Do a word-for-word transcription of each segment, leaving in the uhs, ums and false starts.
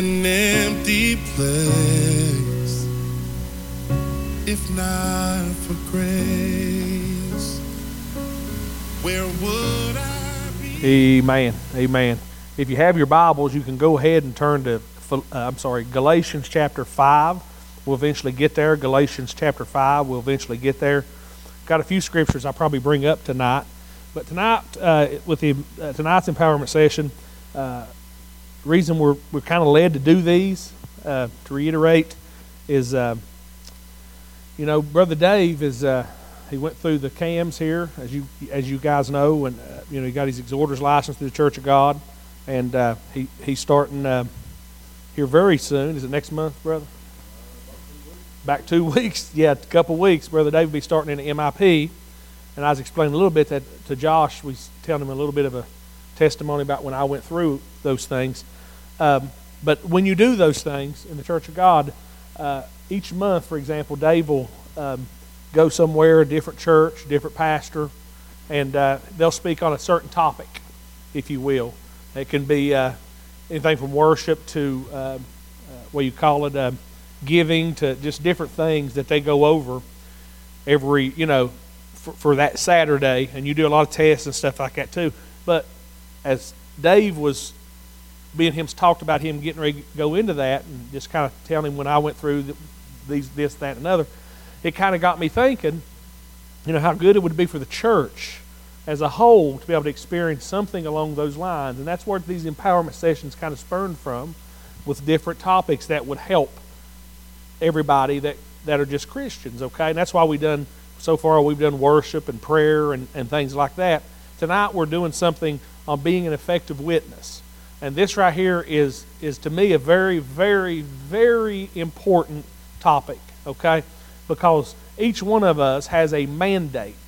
an empty place if not for grace. Where would I be? Amen. Amen. If you have your Bibles, you can go ahead and turn to, uh, I'm sorry, Galatians chapter five. We'll eventually get there. Galatians chapter five, we'll eventually get there. Got a few scriptures I'll probably bring up tonight. But tonight, uh, with the uh, tonight's empowerment session, uh, the reason we're we're kind of led to do these, uh, to reiterate, is uh, you know, Brother Dave is uh, he went through the C A Ms here, as you as you guys know, and uh, you know he got his exhorter's license through the Church of God, and uh, he he's starting uh, here very soon. Is it next month, brother? Back two weeks, yeah, a couple weeks. Brother Dave will be starting in the M I P. And I was explaining a little bit that to Josh. We was telling him a little bit of a testimony about when I went through those things. Um, but when you do those things in the Church of God, uh, each month, for example, Dave will um, go somewhere, a different church, different pastor, and uh, they'll speak on a certain topic, if you will. It can be uh, anything from worship to, uh, uh, what you call it, uh, giving, to just different things that they go over every, you know, For, for that Saturday, and you do a lot of tests and stuff like that too. But as Dave was being him talked about him getting ready to go into that, and just kind of telling him when I went through the, these, this, that, and another, it kind of got me thinking, you know, how good it would be for the church as a whole to be able to experience something along those lines. And that's where these empowerment sessions kind of spurned from, with different topics that would help everybody that, that are just Christians, okay? And that's why we done So far, we've done worship and prayer and, and things like that. Tonight, we're doing something on being an effective witness. And this right here is, is to me, a very, very, very important topic, okay? Because each one of us has a mandate,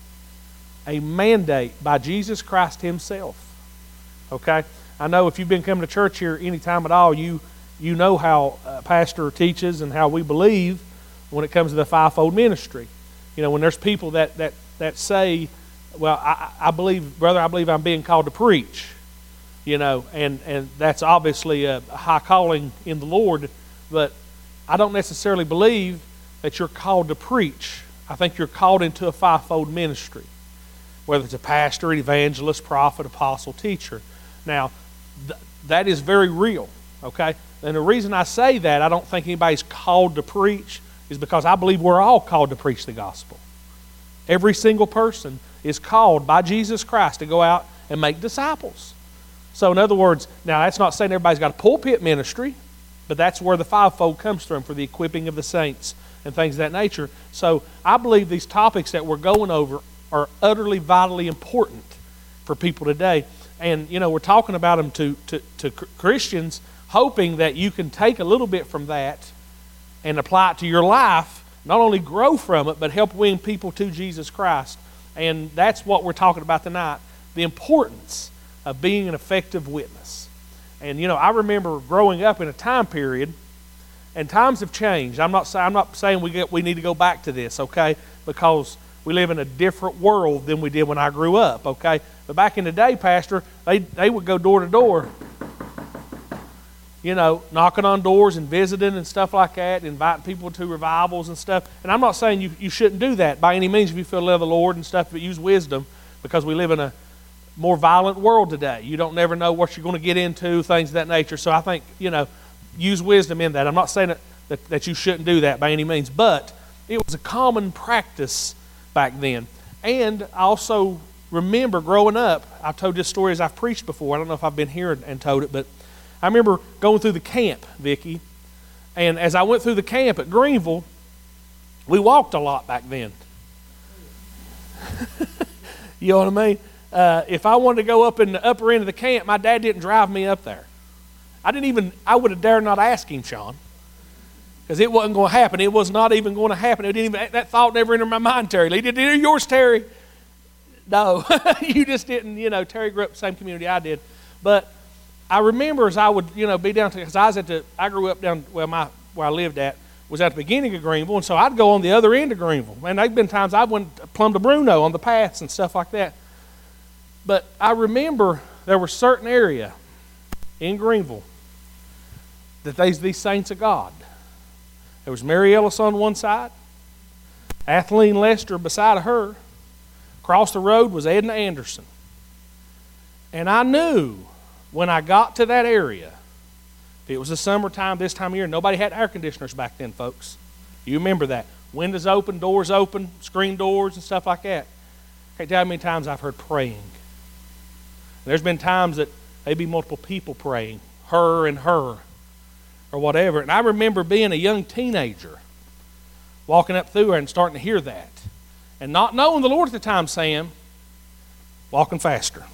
a mandate by Jesus Christ himself, okay? I know if you've been coming to church here any time at all, you, you know how uh, Pastor teaches and how we believe when it comes to the fivefold ministry. You know, when there's people that, that, that say, well, I, I believe, brother, I believe I'm being called to preach, you know, and, and that's obviously a high calling in the Lord, but I don't necessarily believe that you're called to preach. I think you're called into a fivefold ministry, whether it's a pastor, evangelist, prophet, apostle, teacher. Now, th- that is very real, okay? And the reason I say that, I don't think anybody's called to preach, is because I believe we're all called to preach the gospel. Every single person is called by Jesus Christ to go out and make disciples. So in other words, now that's not saying everybody's got a pulpit ministry, but that's where the fivefold comes from, for the equipping of the saints and things of that nature. So I believe these topics that we're going over are utterly, vitally important for people today. And, you know, we're talking about them to, to, to Christians, hoping that you can take a little bit from that and apply it to your life, not only grow from it, but help win people to Jesus Christ. And that's what we're talking about tonight, the importance of being an effective witness. And, you know, I remember growing up in a time period, and times have changed. I'm not, I'm not saying we, get, we need to go back to this, okay, because we live in a different world than we did when I grew up, okay? But back in the day, Pastor, they, they would go door to door, you know, knocking on doors and visiting and stuff like that, inviting people to revivals and stuff. And I'm not saying you, you shouldn't do that by any means if you feel the love of the Lord and stuff, but use wisdom, because we live in a more violent world today. You don't never know what you're going to get into, things of that nature. So I think, you know, use wisdom in that. I'm not saying that, that, that you shouldn't do that by any means, but it was a common practice back then. And I also remember growing up, I've told this story as I've preached before. I don't know if I've been here and, and told it, but I remember going through the camp, Vicki, and as I went through the camp at Greenville, we walked a lot back then. You know what I mean? Uh, if I wanted to go up in the upper end of the camp, my dad didn't drive me up there. I didn't even, I would have dared not ask him, Sean, because it wasn't going to happen. It was not even going to happen. It didn't even, that thought never entered my mind, Terry. Did it enter yours, Terry? No, you just didn't, you know, Terry grew up in the same community I did. But I remember as I would, you know, be down to, because I was at the, I grew up down, well, my, where I lived at was at the beginning of Greenville, and so I'd go on the other end of Greenville. And there'd been times I went plumb to Bruno on the paths and stuff like that. But I remember there was certain area in Greenville that they's these saints of God. There was Mary Ellis on one side, Atheline Lester beside of her. Across the road was Edna Anderson. And I knew when I got to that area, it was the summertime, this time of year, nobody had air conditioners back then, folks. You remember that. Windows open, doors open, screen doors and stuff like that. I can't tell you how many times I've heard praying. And there's been times that maybe multiple people praying, her and her, or whatever. And I remember being a young teenager, walking up through there and starting to hear that. And not knowing the Lord at the time, Sam, walking faster.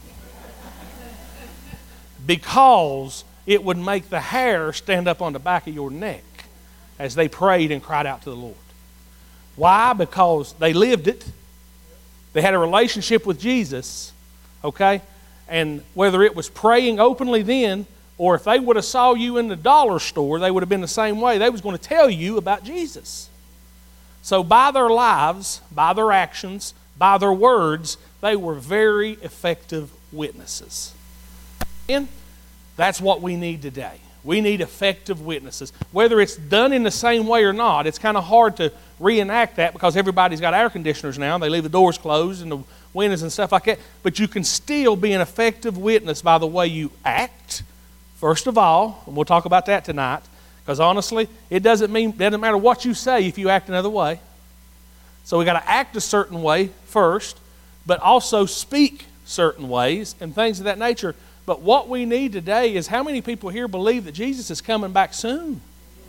Because it would make the hair stand up on the back of your neck as they prayed and cried out to the Lord. Why? Because they lived it. They had a relationship with Jesus, okay? And whether it was praying openly then, or if they would have saw you in the dollar store, they would have been the same way. They was going to tell you about Jesus. So by their lives, by their actions, by their words, they were very effective witnesses. And that's what we need today. We need effective witnesses. Whether it's done in the same way or not, it's kind of hard to reenact that because everybody's got air conditioners now. They leave the doors closed and the windows and stuff like that. But you can still be an effective witness by the way you act, first of all, and we'll talk about that tonight, because honestly, it doesn't mean, it doesn't matter what you say if you act another way. So we got to act a certain way first, but also speak certain ways and things of that nature. But what we need today is how many people here believe that Jesus is coming back soon?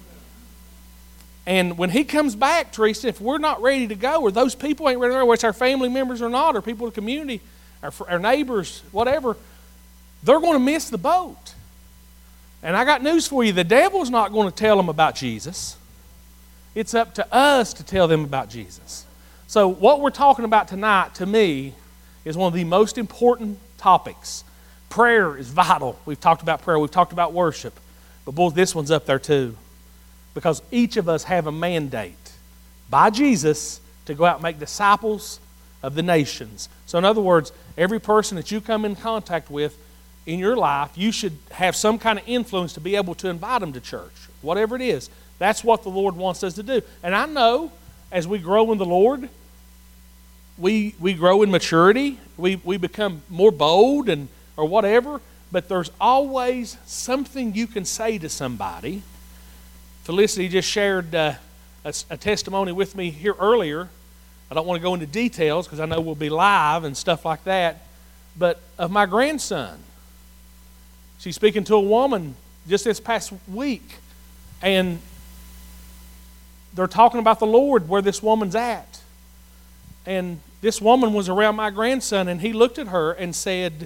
And when he comes back, Teresa, if we're not ready to go, or those people ain't ready to go, whether it's our family members or not, or people in the community, our, our neighbors, whatever, they're going to miss the boat. And I got news for you. The devil's not going to tell them about Jesus. It's up to us to tell them about Jesus. So what we're talking about tonight, to me, is one of the most important topics. Prayer is vital. We've talked about prayer. We've talked about worship. But boy, this one's up there too. Because each of us have a mandate by Jesus to go out and make disciples of the nations. So in other words, every person that you come in contact with in your life, you should have some kind of influence to be able to invite them to church. Whatever it is. That's what the Lord wants us to do. And I know as we grow in the Lord, we we grow in maturity. We, we become more bold and or whatever, but there's always something you can say to somebody. Felicity just shared uh, a, a testimony with me here earlier. I don't want to go into details because I know we'll be live and stuff like that, but of my grandson. She's speaking to a woman just this past week, and they're talking about the Lord, where this woman's at. And this woman was around my grandson, and he looked at her and said,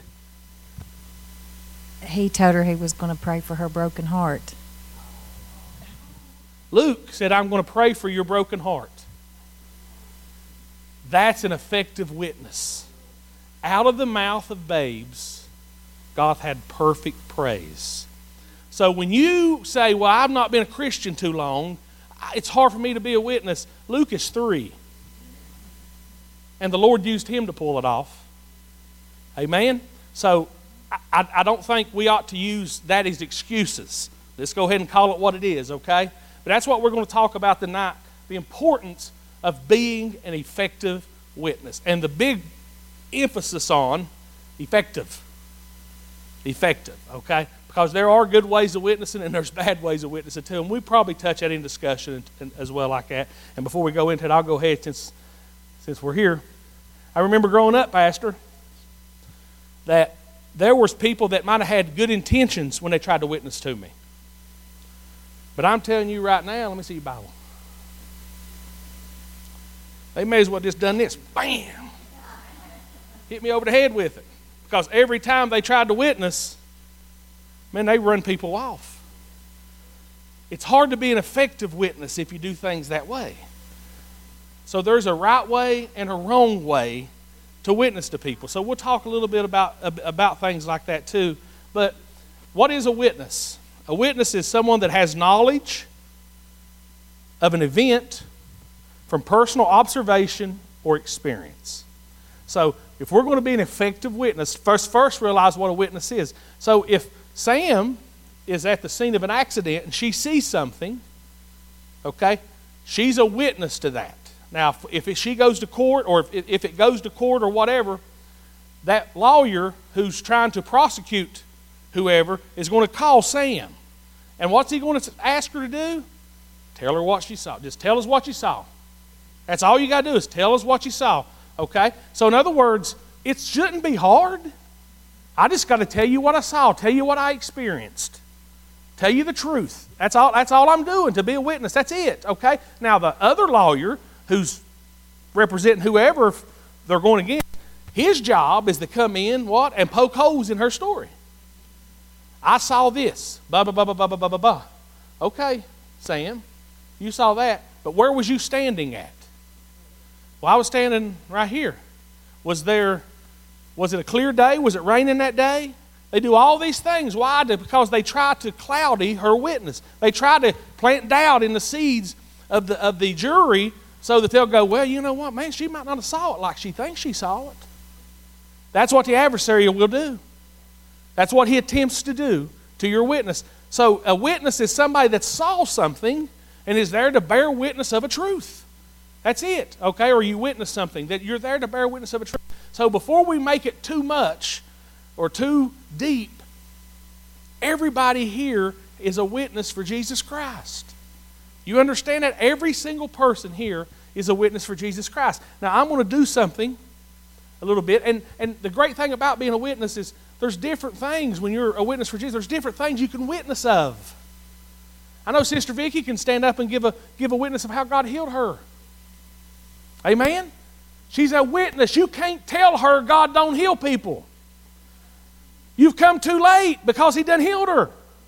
he told her he was going to pray for her broken heart. Luke said, I'm going to pray for your broken heart. That's an effective witness. Out of the mouth of babes, God had perfect praise. So when you say, well, I've not been a Christian too long, it's hard for me to be a witness. Luke is three. And the Lord used him to pull it off. Amen? So I, I don't think we ought to use that as excuses. Let's go ahead and call it what it is, okay? But that's what we're going to talk about tonight, the importance of being an effective witness. And the big emphasis on effective. Effective, okay? Because there are good ways of witnessing and there's bad ways of witnessing too. And we probably touch that in discussion as well like that. And before we go into it, I'll go ahead since, since we're here. I remember growing up, Pastor, that there was people that might have had good intentions when they tried to witness to me. But I'm telling you right now, let me see your Bible. They may as well just done this. Bam! Hit me over the head with it. Because every time they tried to witness, man, they run people off. It's hard to be an effective witness if you do things that way. So there's a right way and a wrong way to witness to people. So we'll talk a little bit about, about things like that too. But what is a witness? A witness is someone that has knowledge of an event from personal observation or experience. So if we're going to be an effective witness, first, first realize what a witness is. So if Sam is at the scene of an accident and she sees something, okay, she's a witness to that. Now, if, if it, she goes to court, or if, if it goes to court or whatever, that lawyer who's trying to prosecute whoever is going to call Sam. And what's he going to ask her to do? Tell her what she saw. Just tell us what you saw. That's all you got to do is tell us what you saw. Okay? So in other words, it shouldn't be hard. I just got to tell you what I saw, tell you what I experienced. Tell you the truth. That's all, that's all I'm doing, to be a witness. That's it. Okay? Now the other lawyer who's representing whoever they're going against, his job is to come in, what? And poke holes in her story. I saw this. Blah, blah, blah, blah, blah, blah, blah, blah. Okay, Sam, you saw that. But where was you standing at? Well, I was standing right here. Was there, was it a clear day? Was it raining that day? They do all these things. Why? Because they try to cloudy her witness. They try to plant doubt in the seeds of the, of the jury so that they'll go, well, you know what, man, she might not have saw it like she thinks she saw it. That's what the adversary will do. That's what he attempts to do to your witness. So a witness is somebody that saw something and is there to bear witness of a truth. That's it, okay? Or you witness something, that you're there to bear witness of a truth. So before we make it too much or too deep, everybody here is a witness for Jesus Christ. You understand that? Every single person here is a witness for Jesus Christ. Now, I'm going to do something a little bit. And, and the great thing about being a witness is there's different things when you're a witness for Jesus. There's different things you can witness of. I know Sister Vicki can stand up and give a, give a witness of how God healed her. Amen? She's a witness. You can't tell her God don't heal people. You've come too late because He done healed her.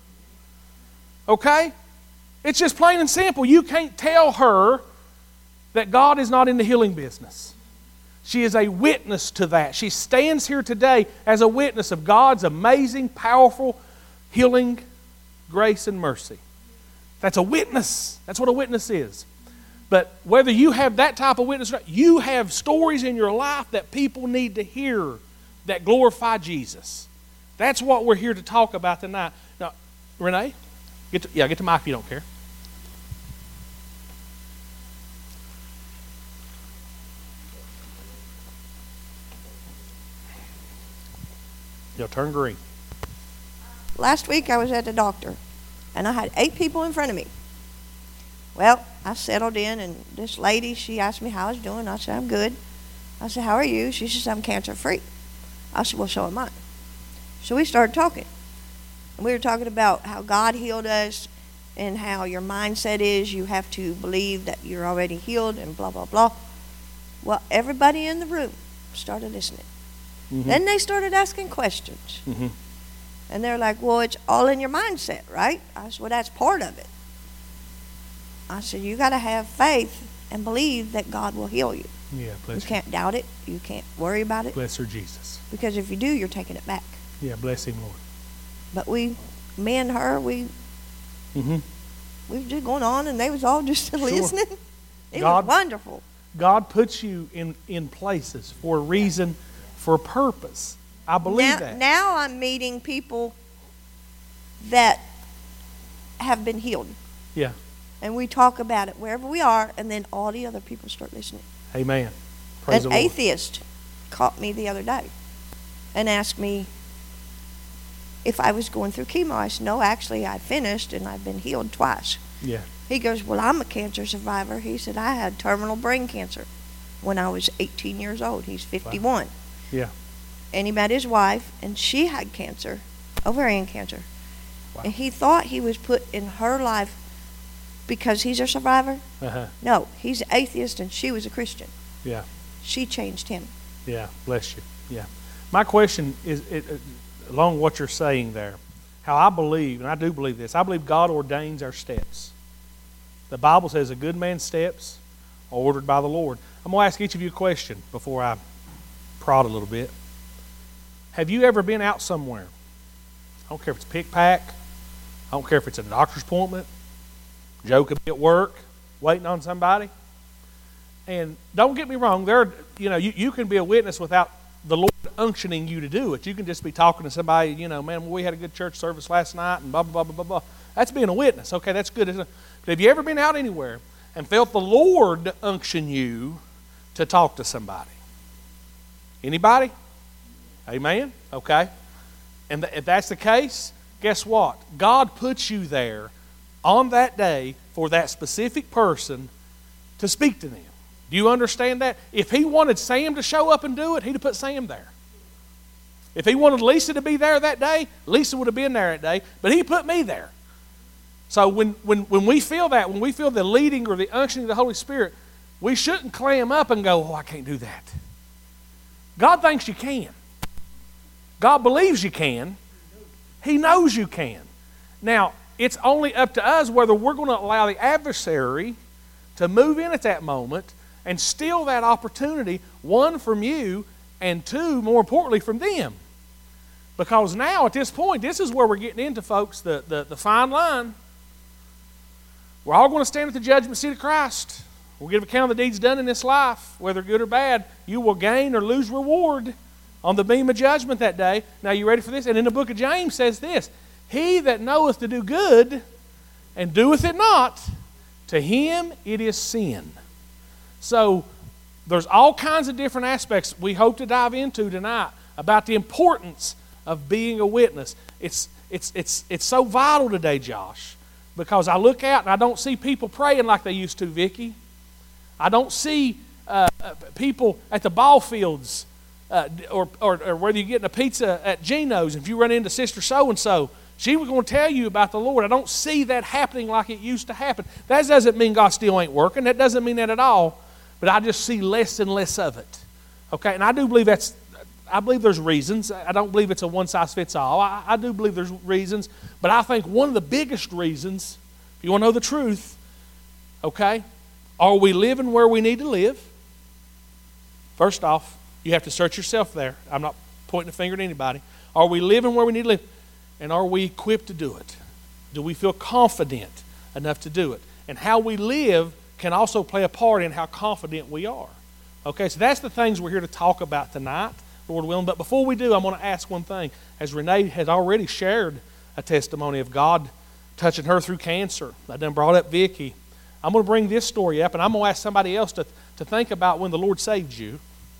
Okay? It's just plain and simple. You can't tell her that God is not in the healing business. She is a witness to that. She stands here today as a witness of God's amazing, powerful, healing grace and mercy. That's a witness. That's what a witness is. But whether you have that type of witness, you have stories in your life that people need to hear that glorify Jesus. That's what we're here to talk about tonight. Now, Renee, get to, yeah, get to mic if you don't care. You'll turn green. Last week I was at the doctor, and I had eight people in front of me. Well, I settled in, and this lady, she asked me how I was doing. I said, I'm good. I said, how are you? She says, I'm cancer-free. I said, well, so am I. So we started talking. And we were talking about how God healed us and how your mindset is you have to believe that you're already healed and blah, blah, blah. Well, everybody in the room started listening. Mm-hmm. Then they started asking questions. Mm-hmm. And they're like, well, it's all in your mindset, right? I said, well, that's part of it. I said, you got to have faith and believe that God will heal you. Yeah, bless you. You can't doubt it. You can't worry about it. Bless her, Jesus. Because if you do, you're taking it back. Yeah, bless Him, Lord. But we, me and her, we, mm-hmm. we were just going on, and they was all just sure. listening. It God, was wonderful. God puts you in, in places for a reason, for a purpose. I believe now, that. Now I'm meeting people that have been healed. Yeah. And we talk about it wherever we are, and then all the other people start listening. Amen. Praise An the Lord. atheist caught me the other day and asked me if I was going through chemo. I said, no, actually, I finished, and I've been healed twice. Yeah. He goes, well, I'm a cancer survivor. He said, I had terminal brain cancer when I was eighteen years old. He's fifty-one. Wow. Yeah. And he met his wife, and she had cancer, ovarian cancer. Wow. And he thought he was put in her life because he's a survivor. Uh-huh. No, he's an atheist, and she was a Christian. Yeah. She changed him. Yeah, bless you. Yeah. My question is, it, it, along what you're saying there, how I believe, and I do believe this, I believe God ordains our steps. The Bible says a good man's steps are ordered by the Lord. I'm going to ask each of you a question before I prod a little bit. Have you ever been out somewhere? I don't care if it's pick-pack. I don't care if it's a doctor's appointment. Joe could be at work waiting on somebody. And don't get me wrong, there, you know, you, you can be a witness without the Lord unctioning you to do it. You can just be talking to somebody, you know, man, we had a good church service last night and blah, blah, blah, blah, blah. That's being a witness. Okay, that's good. But have you ever been out anywhere and felt the Lord unction you to talk to somebody? Anybody? Amen? Okay. And th- if that's the case, guess what? God puts you there on that day for that specific person to speak to them. Do you understand that? If he wanted Sam to show up and do it, he'd have put Sam there. If he wanted Lisa to be there that day, Lisa would have been there that day, but he put me there. So when, when, when we feel that, when we feel the leading or the unctioning of the Holy Spirit, we shouldn't clam up and go, oh, I can't do that. God thinks you can. God believes you can. He knows you can. Now, it's only up to us whether we're going to allow the adversary to move in at that moment and steal that opportunity, one, from you, and two, more importantly, from them. Because now, at this point, this is where we're getting into, folks, the, the, the fine line. We're all going to stand at the judgment seat of Christ. We'll give account of the deeds done in this life, whether good or bad. You will gain or lose reward on the beam of judgment that day. Now, you ready for this? And in the book of James says this, he that knoweth to do good and doeth it not, to him it is sin. So, there's all kinds of different aspects we hope to dive into tonight about the importance of being a witness. It's, it's, it's, it's so vital today, Josh, because I look out and I don't see people praying like they used to, Vicki. I don't see uh, people at the ball fields uh, or, or, or whether you're getting a pizza at Gino's. If you run into Sister So-and-so, she was going to tell you about the Lord. I don't see that happening like it used to happen. That doesn't mean God still ain't working. That doesn't mean that at all. But I just see less and less of it. Okay, and I do believe that's, I believe there's reasons. I don't believe it's a one-size-fits-all. I, I do believe there's reasons. But I think one of the biggest reasons, if you want to know the truth, okay, are we living where we need to live? First off, you have to search yourself there. I'm not pointing a finger at anybody. Are we living where we need to live? And are we equipped to do it? Do we feel confident enough to do it? And how we live can also play a part in how confident we are. Okay, so that's the things we're here to talk about tonight, Lord willing. But before we do, I want to ask one thing. As Renee has already shared a testimony of God touching her through cancer, I done brought up Vicki. I'm going to bring this story up, and I'm going to ask somebody else to, to think about when the Lord saved you.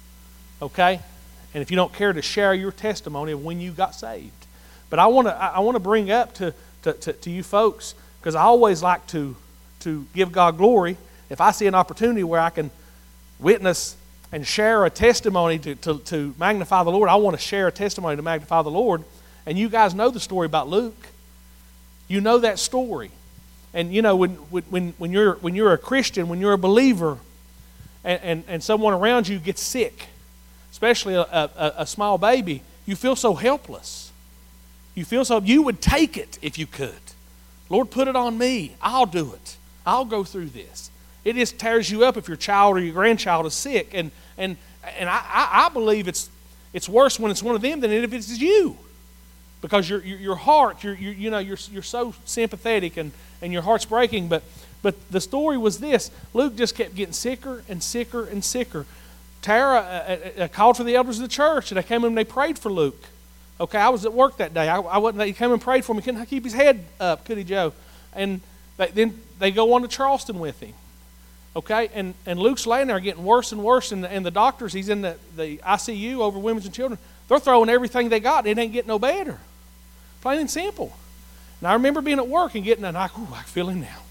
Okay? And if you don't care to share your testimony of when you got saved. But I want to I want to bring up to, to, to, to you folks, because I always like to, to give God glory. If I see an opportunity where I can witness and share a testimony to, to, to magnify the Lord, I want to share a testimony to magnify the Lord. And you guys know the story about Luke. You know that story. And you know, when when when you're when you're a Christian, when you're a believer, and, and, and someone around you gets sick, especially a, a, a small baby, you feel so helpless. You feel so, you would take it if you could. Lord, put it on me. I'll do it. I'll go through this. It just tears you up if your child or your grandchild is sick. And and and I, I believe it's it's worse when it's one of them than if it's you. Because your your, your heart, you're, you you know, you're you're so sympathetic and, and your heart's breaking. But but the story was this. Luke just kept getting sicker and sicker and sicker. Tara uh, uh, called for the elders of the church, and they came in and they prayed for Luke. Okay, I was at work that day. I, I wasn't. He came and prayed for me. He couldn't keep his head up, could he, Joe? And they, then they go on to Charleston with him. Okay, and, and Luke's laying there getting worse and worse, and the, and the doctors, he's in the, the I C U over women's and children. They're throwing everything they got. It ain't getting no better. Plain and simple. And I remember being at work and getting a, I, ooh, I feel him now.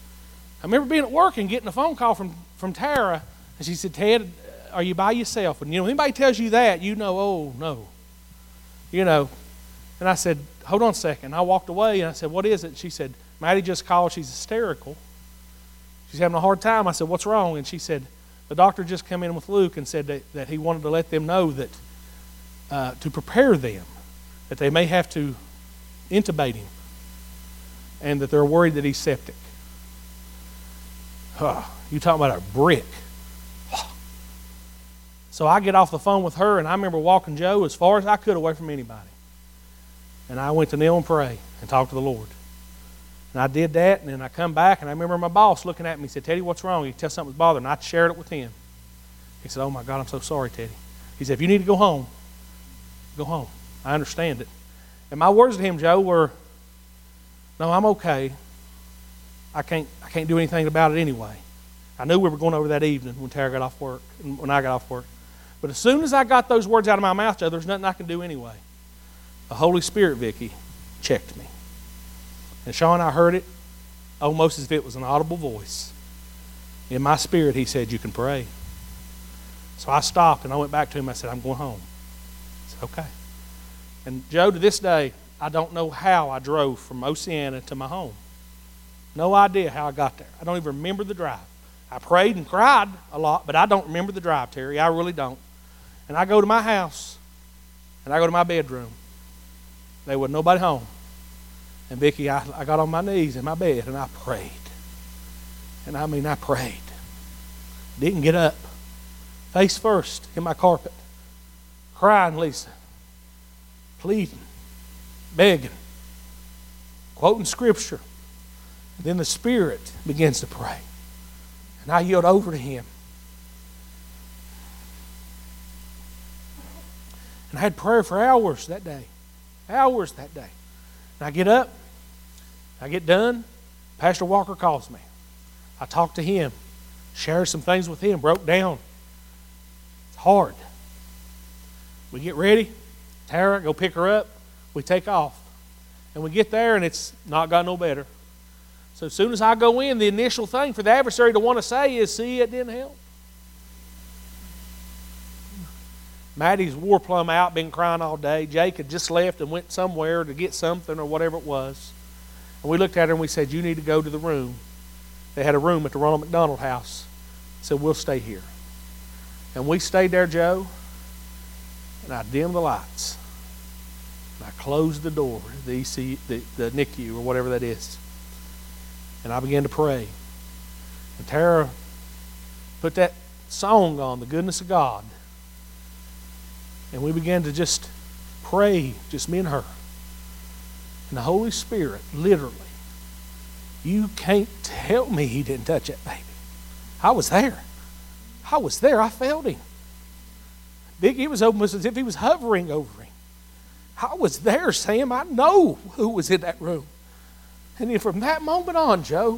I remember being at work and getting a phone call from, from Tara, and she said, Ted, are you by yourself? And you know, anybody tells you that, you know, oh, no. You know, and I said, hold on a second. I walked away and I said, what is it? She said, Maddie just called. She's hysterical. She's having a hard time. I said, what's wrong? And she said, the doctor just came in with Luke and said that, that he wanted to let them know that uh, to prepare them, that they may have to intubate him and that they're worried that he's septic. Huh, you talking about a brick. So I get off the phone with her, and I remember walking Joe as far as I could away from anybody. And I went to kneel and pray and talk to the Lord. And I did that, and then I come back, and I remember my boss looking at me. He said, Teddy, what's wrong? He tell something's bothering. And I shared it with him. He said, oh, my God, I'm so sorry, Teddy. He said, if you need to go home, Go home. I understand it. And my words to him, Joe, were, no, I'm okay. I can't, I can't do anything about it anyway. I knew we were going over that evening when Tara got off work, and when I got off work. But as soon as I got those words out of my mouth, Joe, there's nothing I can do anyway. The Holy Spirit, Vicki, checked me. And Sean, I heard it almost as if it was an audible voice. In my spirit, he said, you can pray. So I stopped and I went back to him. I said, I'm going home. He said, okay. And Joe, to this day, I don't know how I drove from Oceana to my home. No idea how I got there. I don't even remember the drive. I prayed and cried a lot, but I don't remember the drive, Terry. I really don't. And I go to my house, and I go to my bedroom. There was nobody home. And Vicki, I, I got on my knees in my bed, and I prayed. And I mean, I prayed. Didn't get up. Face first in my carpet. Crying, Lisa. Pleading. Begging. Quoting Scripture. And then the Spirit begins to pray. And I yield over to Him. And I had prayer for hours that day. Hours that day. And I get up. I get done. Pastor Walker calls me. I talk to him. Share some things with him. Broke down. It's hard. We get ready. Tara, go pick her up. We take off. And we get there and it's not got no better. So as soon as I go in, the initial thing for the adversary to want to say is, see, it didn't help. Maddie's wore plumb out, been crying all day. Jake had just left and went somewhere to get something or whatever it was. And we looked at her and we said, you need to go to the room. They had a room at the Ronald McDonald house. So we'll stay here. And we stayed there, Joe, and I dimmed the lights. And I closed the door, the E C, the, the N I C U or whatever that is. And I began to pray. And Tara put that song on, The Goodness of God. And we began to just pray, just me and her. And the Holy Spirit, literally, you can't tell me He didn't touch that baby. I was there. I was there. I felt Him. It was almost as if He was hovering over him. I was there, Sam. I know who was in that room. And then from that moment on, Joe,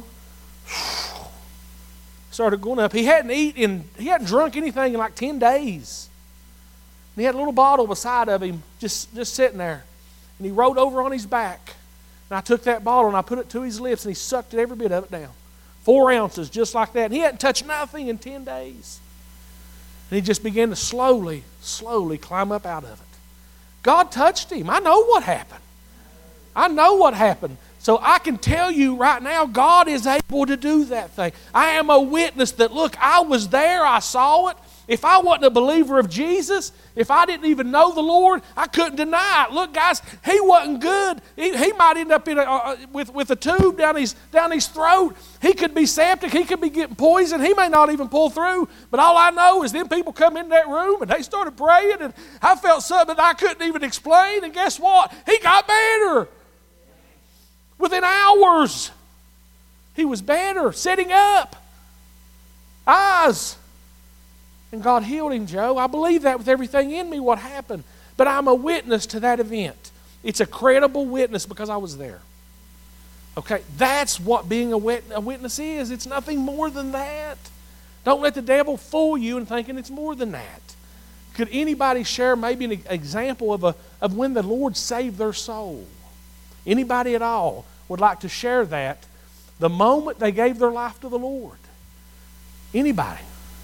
started going up. He hadn't eaten, he hadn't drunk anything in like ten days. And he had a little bottle beside of him, just, just sitting there. And he rolled over on his back. And I took that bottle and I put it to his lips and he sucked it, every bit of it down. Four ounces, just like that. And he hadn't touched nothing in ten days. And he just began to slowly, slowly climb up out of it. God touched him. I know what happened. I know what happened. So I can tell you right now, God is able to do that thing. I am a witness that, look, I was there, I saw it. If I wasn't a believer of Jesus, if I didn't even know the Lord, I couldn't deny it. Look, guys, he wasn't good. He, he might end up in a, uh, with, with a tube down his, down his throat. He could be septic. He could be getting poisoned. He may not even pull through. But all I know is them people come in that room and they started praying, and I felt something that I couldn't even explain. And guess what? He got better. Within hours, he was better, sitting up. Eyes. And God healed him, Joe. I believe that with everything in me, what happened. But I'm a witness to that event. It's a credible witness because I was there. Okay, that's what being a witness is. It's nothing more than that. Don't let the devil fool you in thinking it's more than that. Could anybody share maybe an example of, a, of when the Lord saved their soul? Anybody at all would like to share that the moment they gave their life to the Lord? Anybody?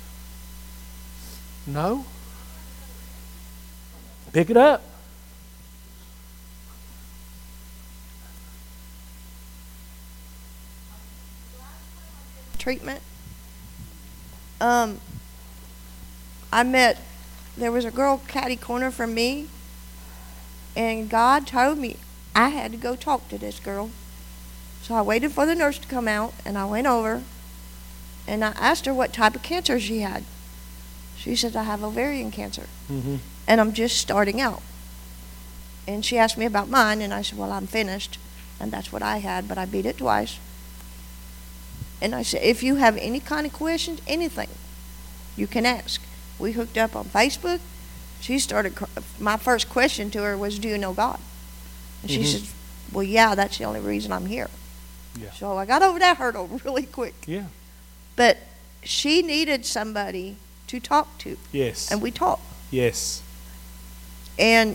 No? Pick it up. Treatment. Um, I met, there was a girl catty corner from me, and God told me I had to go talk to this girl. So I waited for the nurse to come out, and I went over, and I asked her what type of cancer she had. She said, I have ovarian cancer, mm-hmm. and I'm just starting out. And she asked me about mine, and I said, well, I'm finished, and that's what I had, but I beat it twice. And I said, if you have any kind of questions, anything, you can ask. We hooked up on Facebook, she started, cr- my first question to her was, do you know God? And she Mhm. said, well, yeah, that's the only reason I'm here. Yeah. So I got over that hurdle really quick. Yeah. But she needed somebody to talk to, Yes. and we talked. Yes. And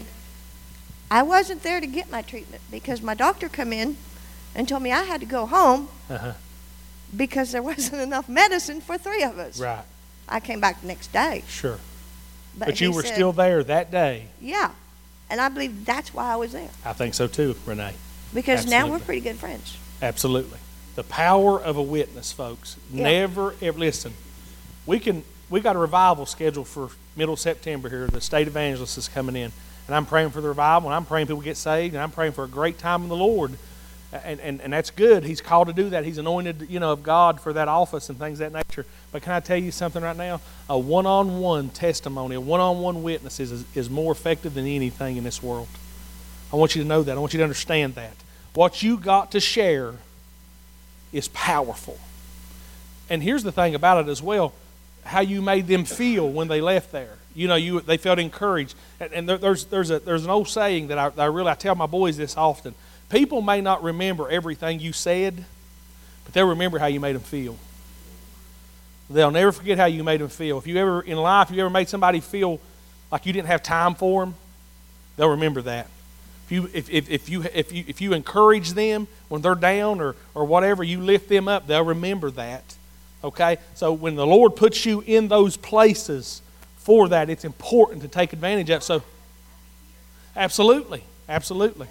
I wasn't there to get my treatment because my doctor come in and told me I had to go home Uh-huh. because there wasn't enough medicine for three of us. Right. I came back the next day. Sure. But, But you he were said- still there that day. Yeah. And I believe that's why I was there. I think so too, Renee. Because now we're Absolutely. pretty good friends. Absolutely. The power of a witness, folks. Yeah. Never ever listen. We can we got a revival scheduled for middle September here. The state evangelist is coming in. And I'm praying for the revival, and I'm praying people get saved, and I'm praying for a great time in the Lord. And, and, and that's good. He's called to do that. He's anointed, you know, of God for that office and things of that nature. But can I tell you something right now? A one-on-one testimony, a one-on-one witness is, is more effective than anything in this world. I want you to know that. I want you to understand that. What you got to share is powerful. And here's the thing about it as well, how you made them feel when they left there. You know, you they felt encouraged. And, and there, there's there's a there's an old saying that I, that I really I tell my boys this often. People may not remember everything you said, but they'll remember how you made them feel. They'll never forget how you made them feel. If you ever in life you ever made somebody feel like you didn't have time for them, they'll remember that. If you if, if, if you if you if you encourage them when they're down or or whatever, you lift them up, they'll remember that. Okay? So when the Lord puts you in those places for that, it's important to take advantage of. So absolutely, absolutely.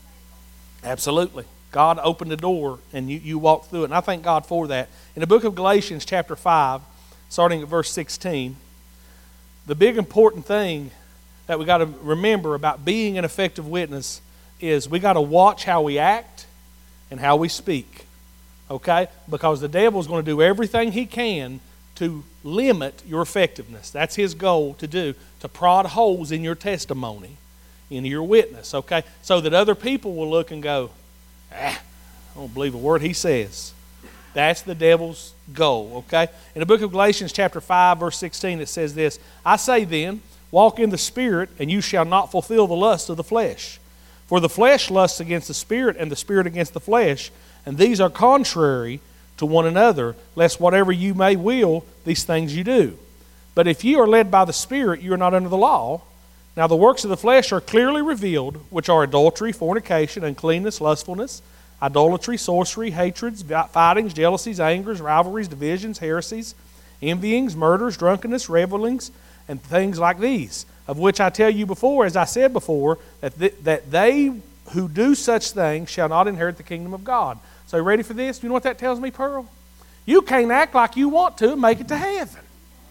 Absolutely. God opened the door and you, you walked through it. And I thank God for that. In the book of Galatians chapter five, starting at verse sixteen, the big important thing that we got to remember about being an effective witness is we got to watch how we act and how we speak. Okay? Because the devil is going to do everything he can to limit your effectiveness. That's his goal to do, to prod holes in your testimony, in your witness, okay? So that other people will look and go, ah, I don't believe a word he says. That's the devil's goal, okay? In the book of Galatians chapter five, verse sixteen, it says this, I say then, walk in the Spirit, and you shall not fulfill the lust of the flesh. For the flesh lusts against the Spirit, and the Spirit against the flesh, and these are contrary to one another, lest whatever you may will, these things you do. But if ye are led by the Spirit, you are not under the law. Now the works of the flesh are clearly revealed, which are adultery, fornication, uncleanness, lustfulness, idolatry, sorcery, hatreds, fightings, jealousies, angers, rivalries, divisions, heresies, envyings, murders, drunkenness, revellings, and things like these, of which I tell you before, as I said before, that, th- that they who do such things shall not inherit the kingdom of God. So you ready for this? You know what that tells me, Pearl? You can't act like you want to and make it to heaven.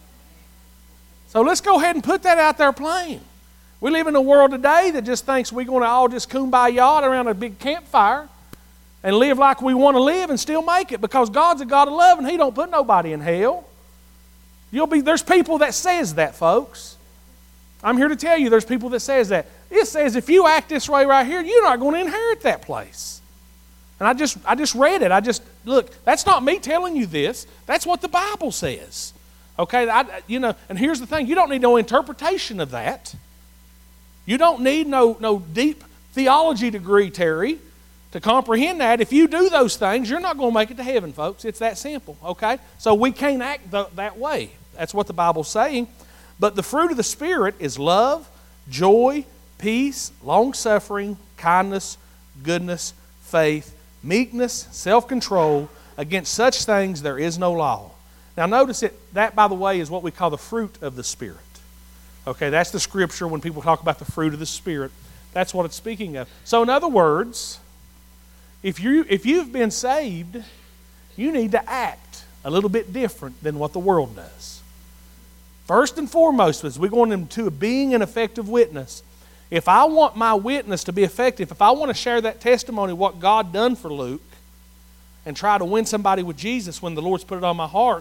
So let's go ahead and put that out there plain. We live in a world today that just thinks we're going to all just kumbaya around a big campfire and live like we want to live and still make it, because God's a God of love and He don't put nobody in hell. You'll be there's people that says that, folks. I'm here to tell you there's people that says that. It says if you act this way right here, you're not going to inherit that place. And I just I just read it. I just look, that's not me telling you this. That's what the Bible says. Okay, I, you know, and here's the thing, you don't need no interpretation of that. You don't need no, no deep theology degree, Terry, to comprehend that. If you do those things, you're not going to make it to heaven, folks. It's that simple, okay? So we can't act the, that way. That's what the Bible's saying. But the fruit of the Spirit is love, joy, peace, long-suffering, kindness, goodness, faith, meekness, self-control. Against such things there is no law. Now notice it. That, by the way, is what we call the fruit of the Spirit. Okay, that's the scripture when people talk about the fruit of the Spirit. That's what it's speaking of. So in other words, if, you, if you've been saved, you need to act a little bit different than what the world does. First and foremost, as we're going into being an effective witness, if I want my witness to be effective, if I want to share that testimony of what God done for Luke and try to win somebody with Jesus when the Lord's put it on my heart,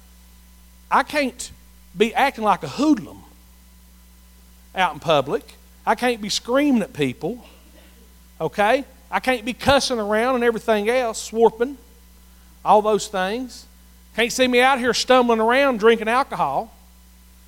I can't be acting like a hoodlum out in public. I can't be screaming at people, okay? I can't be cussing around and everything else, swarping, all those things. Can't see me out here stumbling around drinking alcohol.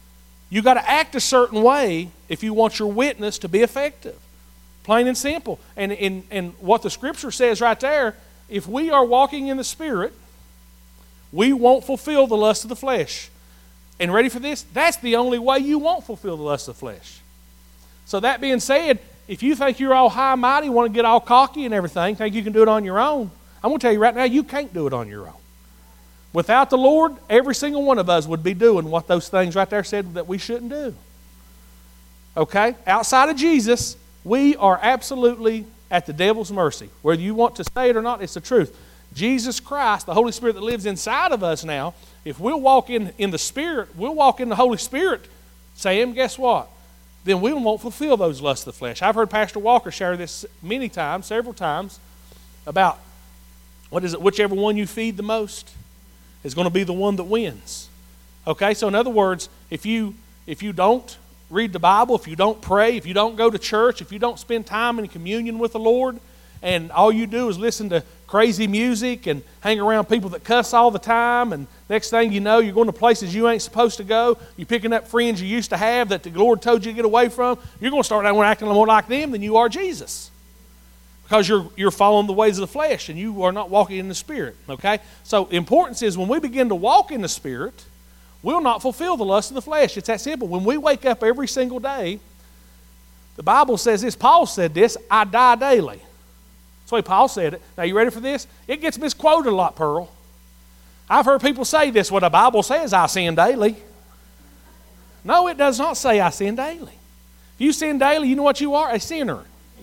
You got to act a certain way if you want your witness to be effective. Plain and simple. And, and, and what the Scripture says right there, if we are walking in the Spirit, we won't fulfill the lust of the flesh. And ready for this? That's the only way you won't fulfill the lust of the flesh. So that being said, if you think you're all high and mighty, want to get all cocky and everything, think you can do it on your own, I'm going to tell you right now, you can't do it on your own. Without the Lord, every single one of us would be doing what those things right there said that we shouldn't do. Okay? Outside of Jesus, we are absolutely at the devil's mercy. Whether you want to say it or not, it's the truth. Jesus Christ, the Holy Spirit that lives inside of us now, if we'll walk in, in the Spirit, we'll walk in the Holy Spirit, Sam, guess what? Then we won't fulfill those lusts of the flesh. I've heard Pastor Walker share this many times, several times, about, what is it, whichever one you feed the most is going to be the one that wins. Okay, so in other words, if you if you don't read the Bible, if you don't pray, if you don't go to church, if you don't spend time in communion with the Lord, and all you do is listen to crazy music and hang around people that cuss all the time, and next thing you know, you're going to places you ain't supposed to go, you're picking up friends you used to have that the Lord told you to get away from, you're going to start acting more like them than you are Jesus. Because you're you're following the ways of the flesh and you are not walking in the Spirit. Okay? So the importance is when we begin to walk in the Spirit, we'll not fulfill the lust of the flesh. It's that simple. When we wake up every single day, the Bible says this, Paul said this, I die daily. That's the way Paul said it. Now, you ready for this? It gets misquoted a lot, Pearl. I've heard people say this, well, the Bible says I sin daily. No, it does not say I sin daily. If you sin daily, you know what you are? A sinner.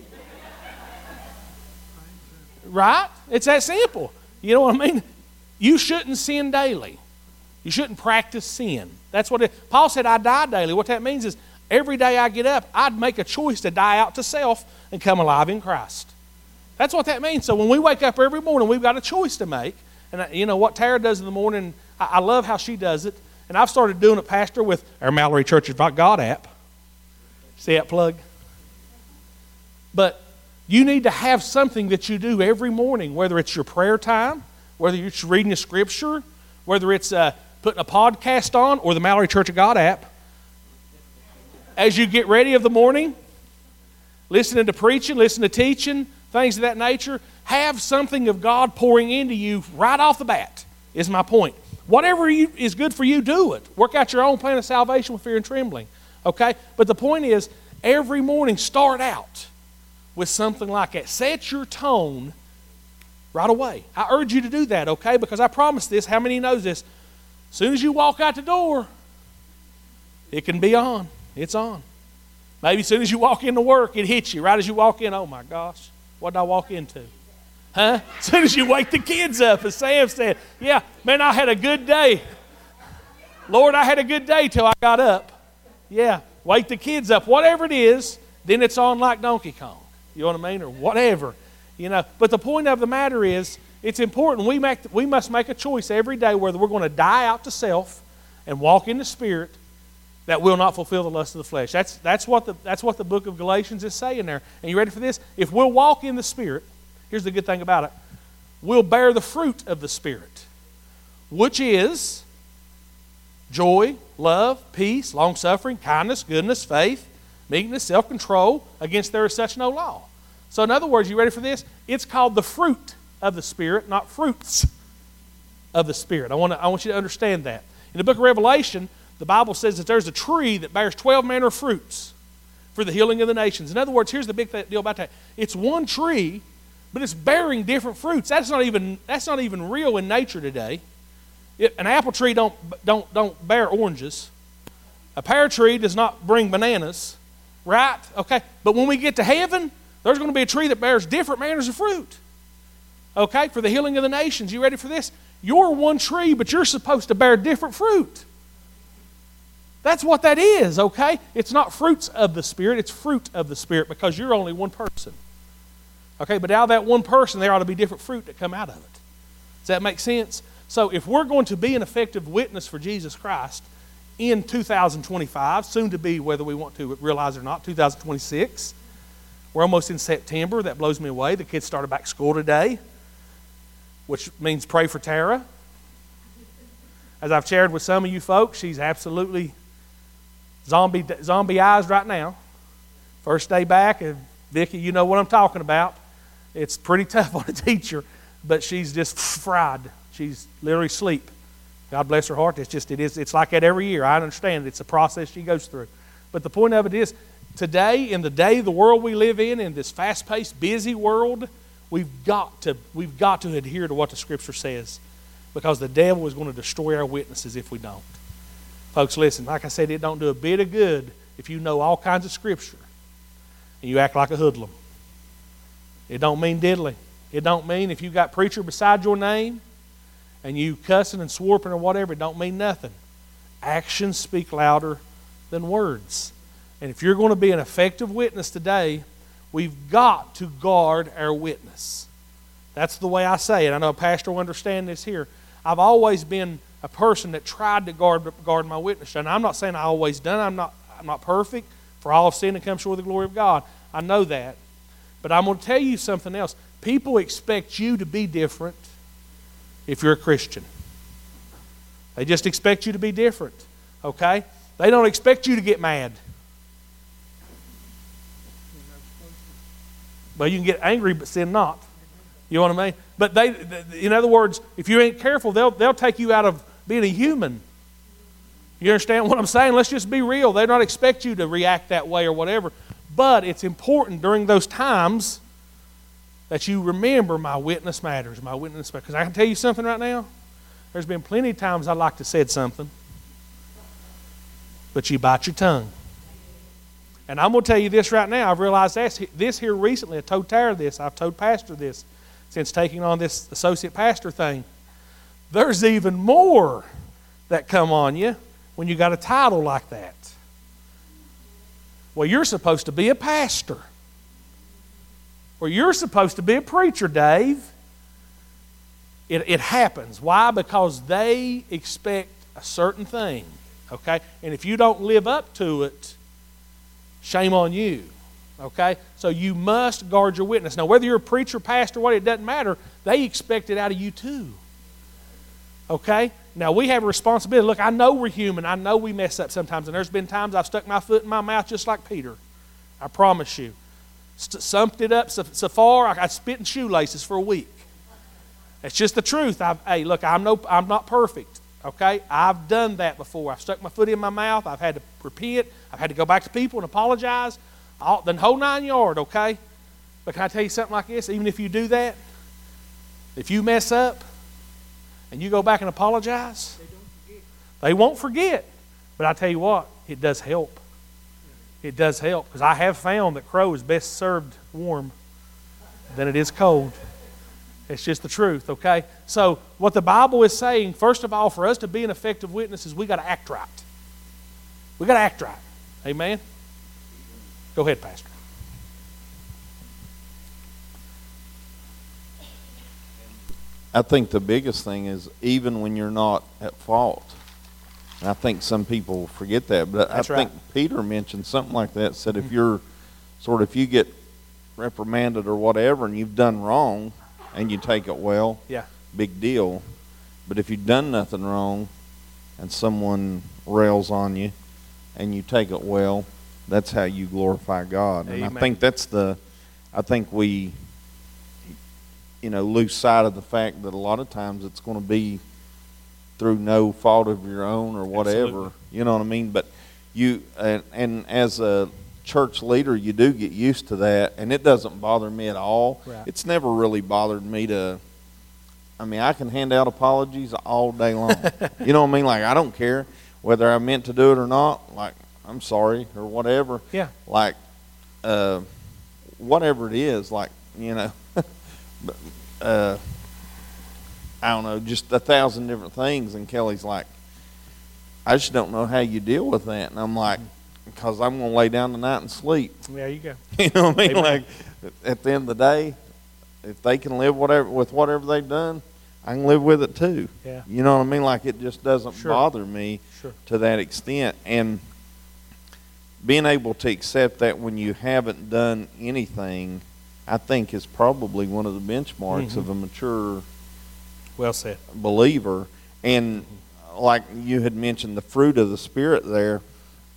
Right? It's that simple. You know what I mean? You shouldn't sin daily. You shouldn't practice sin. That's what it, Paul said, I die daily. What that means is every day I get up, I'd make a choice to die out to self and come alive in Christ. That's what that means. So when we wake up every morning, we've got a choice to make. And you know what Tara does in the morning, I, I love how she does it. And I've started doing it, Pastor, with our Mallory Church of God app. See that plug? But you need to have something that you do every morning, whether it's your prayer time, whether it's reading a scripture, whether it's uh, putting a podcast on or the Mallory Church of God app. As you get ready of the morning, listening to preaching, listening to teaching, things of that nature, have something of God pouring into you right off the bat, is my point. Whatever you, is good for you, do it. Work out your own plan of salvation with fear and trembling. Okay? But the point is, every morning start out with something like that. Set your tone right away. I urge you to do that, okay? Because I promise this, how many knows this? As soon as you walk out the door, it can be on. It's on. Maybe as soon as you walk into work, it hits you. Right as you walk in, oh my gosh, what did I walk into? Huh? As soon as you wake the kids up, as Sam said, yeah, man, I had a good day. Lord, I had a good day till I got up. Yeah, wake the kids up. Whatever it is, then it's on like Donkey Kong. You know what I mean? Or whatever. You know. But the point of the matter is, it's important. We make we must make a choice every day whether we're going to die out to self and walk in the Spirit that will not fulfill the lust of the flesh. That's that's what the that's what the book of Galatians is saying there. And you ready for this? If we'll walk in the Spirit, here's the good thing about it. We'll bear the fruit of the Spirit, which is joy, love, peace, long-suffering, kindness, goodness, faith, meekness, self-control. Against there is such no law. So in other words, you ready for this? It's called the fruit of the Spirit, not fruits of the Spirit. I want to, I want you to understand that. In the book of Revelation, the Bible says that there's a tree that bears twelve manner of fruits for the healing of the nations. In other words, here's the big deal about that. It's one tree, but it's bearing different fruits. That's not even, that's not even real in nature today. It, an apple tree don't, don't, don't bear oranges. A pear tree does not bring bananas. Right? Okay. But when we get to heaven, there's going to be a tree that bears different manners of fruit. Okay? For the healing of the nations. You ready for this? You're one tree, but you're supposed to bear different fruit. That's what that is, okay? It's not fruits of the Spirit, it's fruit of the Spirit because you're only one person. Okay, but out of that one person, there ought to be different fruit that come out of it. Does that make sense? So if we're going to be an effective witness for Jesus Christ in two thousand twenty-five, soon to be, whether we want to realize it or not, two thousand twenty-six, we're almost in September. That blows me away. The kids started back school today, which means pray for Tara. As I've shared with some of you folks, she's absolutely zombie zombie eyes right now. First day back, and Vicki, you know what I'm talking about. It's pretty tough on a teacher, but she's just fried. She's literally asleep. God bless her heart. It's just it is. It's like that every year. I understand. It's a process she goes through. But the point of it is, today, in the day, the world we live in, in this fast-paced, busy world, we've got to we've got to adhere to what the Scripture says, because the devil is going to destroy our witnesses if we don't. Folks, listen. Like I said, it don't do a bit of good if you know all kinds of Scripture and you act like a hoodlum. It don't mean diddly. It don't mean if you got preacher beside your name and you cussing and swarping or whatever, it don't mean nothing. Actions speak louder than words. And if you're going to be an effective witness today, we've got to guard our witness. That's the way I say it. I know a pastor will understand this here. I've always been a person that tried to guard guard my witness. And I'm not saying I always done. I'm not I'm not perfect. For all of sin and come short of the glory of God. I know that. But I'm going to tell you something else. People expect you to be different if you're a Christian. They just expect you to be different. Okay? They don't expect you to get mad. Well, you can get angry but sin not. You know what I mean? But they, in other words, if you ain't careful, they'll they'll take you out of being a human. You understand what I'm saying? Let's just be real. They don't expect you to react that way or whatever. But it's important during those times that you remember my witness matters. My witness matters. Because I can tell you something right now. There's been plenty of times I'd like to said something, but you bite your tongue. And I'm going to tell you this right now. I've realized this, this here recently. I told Tara this. I've told Pastor this since taking on this associate pastor thing. There's even more that come on you when you got a title like that. Well, you're supposed to be a pastor. Or you're supposed to be a preacher, Dave. It, it happens. Why? Because they expect a certain thing. Okay? And if you don't live up to it, shame on you. Okay? So you must guard your witness. Now, whether you're a preacher, pastor, what, it doesn't matter. They expect it out of you too. Okay? Now, we have a responsibility. Look, I know we're human. I know we mess up sometimes. And there's been times I've stuck my foot in my mouth just like Peter. I promise you. St- sumped it up so, so far, I, I spit in shoelaces for a week. It's just the truth. I've, hey, look, I'm, no, I'm not perfect. Okay? I've done that before. I've stuck my foot in my mouth. I've had to repent. I've had to go back to people and apologize. All, the whole nine yard, okay? But can I tell you something like this? Even if you do that, if you mess up, and you go back and apologize, they, don't forget. They won't forget. But I tell you what, it does help. It does help. Because I have found that crow is best served warm than it is cold. It's just the truth, okay? So what the Bible is saying, first of all, for us to be an effective witness is we got to act right. We got to act right. Amen? Go ahead, Pastor. I think the biggest thing is even when you're not at fault. And I think some people forget that. But That's I right. think Peter mentioned something like that, said if you're sort of, if you get reprimanded or whatever and you've done wrong and you take it well, Yeah. big deal. But if you've done nothing wrong and someone rails on you and you take it well, that's how you glorify God. And Amen. I think that's the, I think we, you know, lose sight of the fact that a lot of times it's going to be through no fault of your own or whatever. Absolutely. You know what I mean? But you, and, and as a church leader, you do get used to that, and it doesn't bother me at all. Right. It's never really bothered me to, I mean, I can hand out apologies all day long. You know what I mean? Like, I don't care whether I meant to do it or not. Like, I'm sorry or whatever. Yeah. Like, uh, whatever it is, like, you know, uh, I don't know, just a thousand different things. And Kelly's like, I just don't know how you deal with that. And I'm like, because I'm going to lay down tonight and sleep. There you go. You know what I mean? Amen. Like, at the end of the day, if they can live whatever with whatever they've done, I can live with it too. Yeah. You know what I mean? Like, it just doesn't Sure. bother me Sure. to that extent. And being able to accept that when you haven't done anything, I think is probably one of the benchmarks Mhm. of a mature Well said. believer. And like you had mentioned, the fruit of the Spirit there,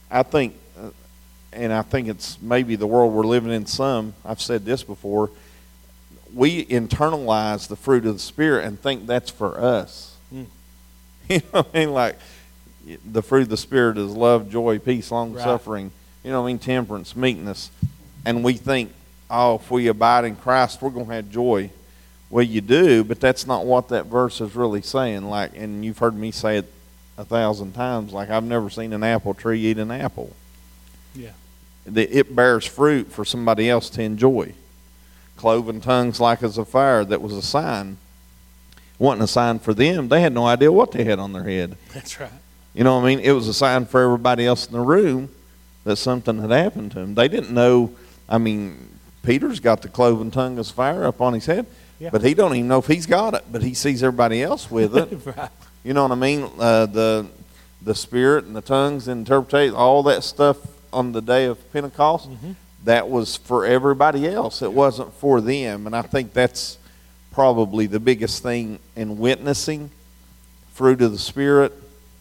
I think, uh, and I think it's maybe the world we're living in some, I've said this before, we internalize the fruit of the Spirit and think that's for us. Mm. You know what I mean? Like, the fruit of the Spirit is love, joy, peace, long-suffering, right. You know what I mean? Temperance, meekness. And we think, oh, if we abide in Christ, we're going to have joy. Well, you do, but that's not what that verse is really saying. Like, and you've heard me say it a thousand times, like I've never seen an apple tree eat an apple. Yeah. It bears fruit for somebody else to enjoy. Cloven tongues like as a fire, that was a sign. It wasn't a sign for them. They had no idea what they had on their head. That's right. You know what I mean? It was a sign for everybody else in the room that something had happened to them. They didn't know. I mean, Peter's got the cloven tongue as fire up on his head, yeah. But he don't even know if he's got it. But he sees everybody else with it. Right. You know what I mean? Uh, the the Spirit and the tongues and interpretation, all that stuff on the day of Pentecost, mm-hmm. That was for everybody else. It wasn't for them. And I think that's probably the biggest thing in witnessing, fruit of the Spirit,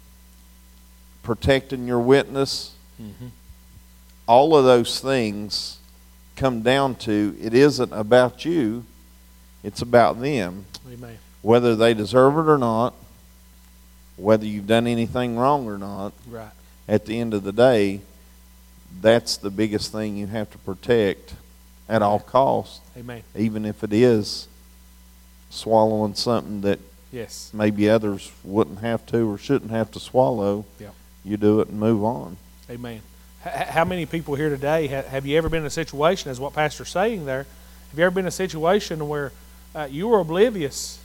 protecting your witness. Mm-hmm. All of those things come down to, it isn't about you, it's about them. Amen. Whether they deserve it or not, whether you've done anything wrong or not, right. At the end of the day, that's the biggest thing you have to protect at all costs. Amen. Even if it is swallowing something that yes. maybe others wouldn't have to or shouldn't have to swallow, yeah. You do it and move on. Amen. H- how many people here today, ha- have you ever been in a situation, as what Pastor's saying there, have you ever been in a situation where uh, you were oblivious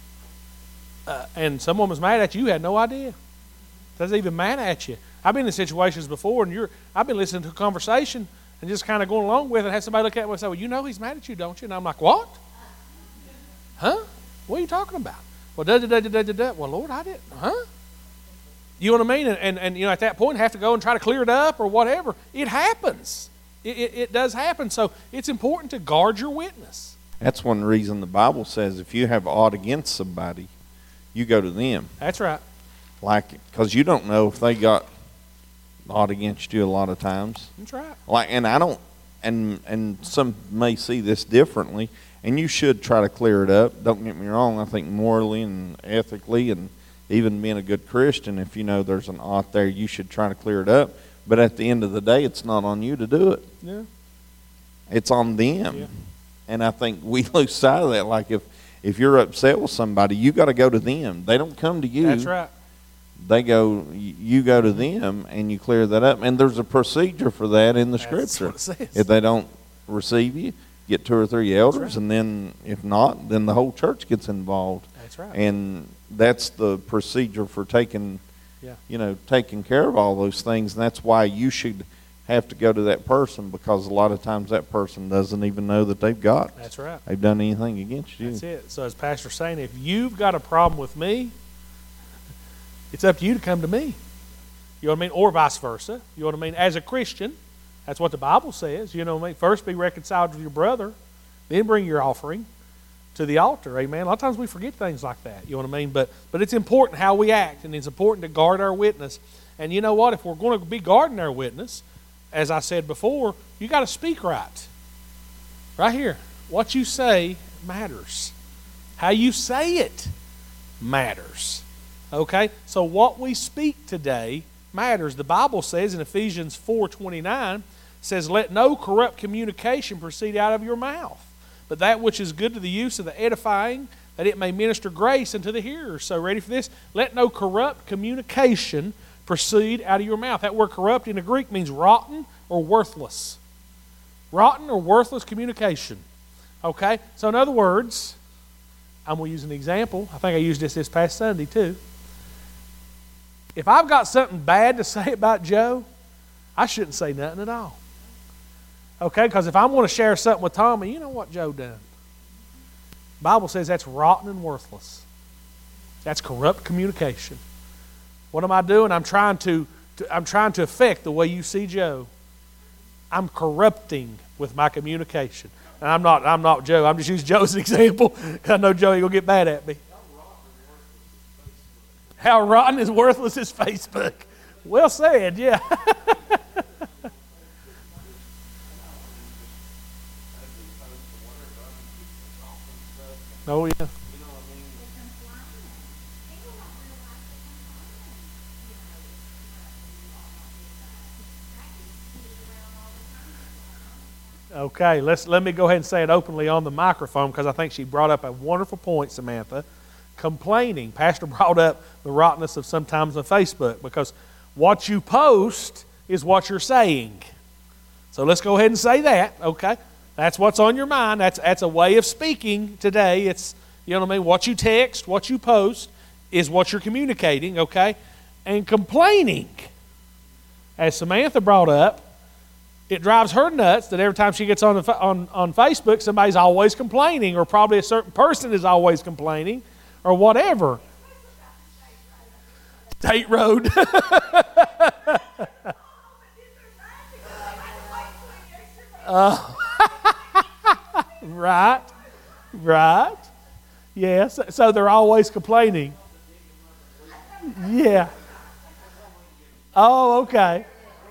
uh, and someone was mad at you, you had no idea? Doesn't even mad at you. I've been in situations before, and you're I've been listening to a conversation and just kind of going along with it, and had somebody look at me and say, well, you know he's mad at you, don't you? And I'm like, what? Huh? What are you talking about? Well, da da da da da da. Well, Lord, I didn't. Huh? You know what I mean? And, and, and you know, at that point, have to go and try to clear it up or whatever. It happens. It, it, it does happen. So it's important to guard your witness. That's one reason the Bible says if you have aught against somebody, you go to them. That's right. Like, because you don't know if they got aught against you a lot of times. That's right. Like, and I don't, and and some may see this differently, and you should try to clear it up. Don't get me wrong. I think morally and ethically, and even being a good Christian, if you know there's an ought there, you should try to clear it up. But at the end of the day, it's not on you to do it. Yeah. It's on them. Yeah. And I think we lose sight of that. Like if, if you're upset with somebody, you got to go to them. They don't come to you. That's right. They go, you go to them and you clear that up. And there's a procedure for that in the That's Scripture. what it says. If they don't receive you, get two or three elders, right. And then if not, then the whole church gets involved. That's right. And that's the procedure for taking, yeah. you know, taking care of all those things. And that's why you should have to go to that person, because a lot of times that person doesn't even know that they've got. That's right. They've done anything against you. That's it. So as Pastor's saying, if you've got a problem with me, it's up to you to come to me. You know what I mean? Or vice versa. You know what I mean? As a Christian, that's what the Bible says. You know what I mean? First be reconciled with your brother, then bring your offering to the altar. Amen. A lot of times we forget things like that. You know what I mean? But but it's important how we act, and it's important to guard our witness. And you know what? If we're going to be guarding our witness, as I said before, you got to speak right. Right here. What you say matters. How you say it matters. Okay? So what we speak today matters. The Bible says in Ephesians four twenty-nine, says, let no corrupt communication proceed out of your mouth, but that which is good to the use of the edifying, that it may minister grace unto the hearers. So ready for this? Let no corrupt communication proceed out of your mouth. That word corrupt in the Greek means rotten or worthless. Rotten or worthless communication. Okay? So in other words, I'm going to use an example. I think I used this this past Sunday too. If I've got something bad to say about Joe, I shouldn't say nothing at all. Okay? Because if I'm going to share something with Tommy, you know what Joe done. The Bible says that's rotten and worthless. That's corrupt communication. What am I doing? I'm trying to, to I'm trying to affect the way you see Joe. I'm corrupting with my communication. And I'm not I'm not Joe. I'm just using Joe as an example. I know Joe ain't going to get mad at me. How rotten is worthless is Facebook. Well said, yeah. Oh, yeah. Okay, let's let me go ahead and say it openly on the microphone because I think she brought up a wonderful point, Samantha. Complaining. Pastor brought up the rottenness of sometimes on Facebook because what you post is what you're saying. So let's go ahead and say that, okay? That's what's on your mind. That's that's a way of speaking today. It's, you know what I mean? What you text, what you post is what you're communicating, okay? And complaining, as Samantha brought up, it drives her nuts that every time she gets on, the, on, on Facebook, somebody's always complaining, or probably a certain person is always complaining, or whatever. State Road. uh, right, right. Yes, yeah, so, so they're always complaining. Yeah. Oh, okay.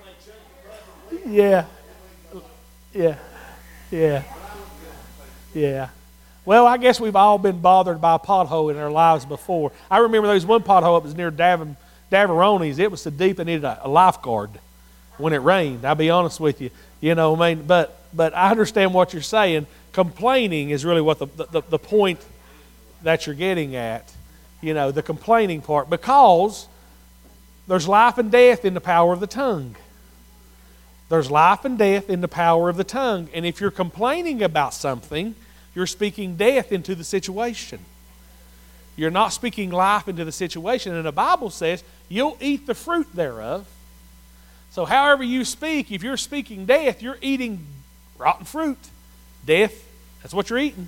Yeah. Yeah. Yeah. Yeah. Well, I guess we've all been bothered by a pothole in our lives before. I remember there was one pothole that was near Dav- Daverone's. It was so deep it needed a, a lifeguard when it rained. I'll be honest with you. You know, I mean, but but I understand what you're saying. Complaining is really what the the, the point that you're getting at. You know, the complaining part, because there's life and death in the power of the tongue. There's life and death in the power of the tongue. And if you're complaining about something, you're speaking death into the situation. You're not speaking life into the situation. And the Bible says, you'll eat the fruit thereof. So however you speak, if you're speaking death, you're eating rotten fruit. Death, that's what you're eating.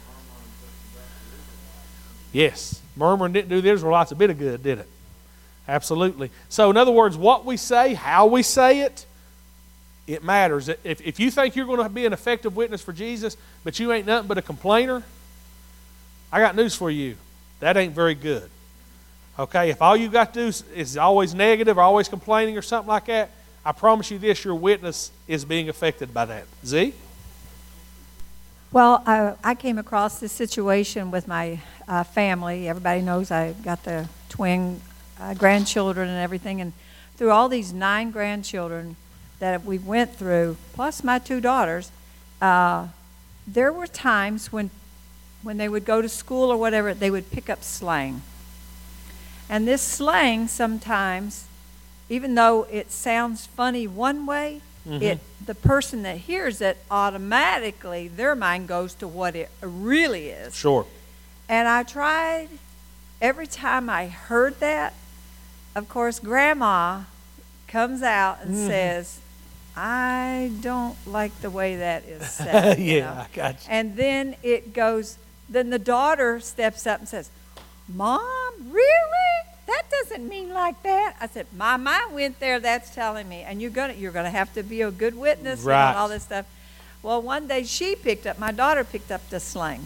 Yes, murmuring didn't do the Israelites a bit of good, did it? Absolutely. So in other words, what we say, how we say it, it matters. If, if you think you're going to be an effective witness for Jesus, but you ain't nothing but a complainer, I got news for you. That ain't very good. Okay, if all you got to do is, is always negative or always complaining or something like that, I promise you this, your witness is being affected by that. Z? Well, I, I came across this situation with my uh, family. Everybody knows I got the twin uh, grandchildren and everything. And through all these nine grandchildren that we went through, plus my two daughters, uh, there were times when, when they would go to school or whatever, they would pick up slang. And this slang sometimes, even though it sounds funny one way, mm-hmm. it the person that hears it, automatically, their mind goes to what it really is. Sure. And I tried, every time I heard that, of course, Grandma comes out and mm. says, I don't like the way that is said. yeah, you know? I got you. And then it goes, then the daughter steps up and says, Mom, really? That doesn't mean like that. I said, Mom, I went there, that's telling me. And you're gonna you're gonna have to be a good witness right. and all this stuff. Well, one day she picked up, my daughter picked up the slang.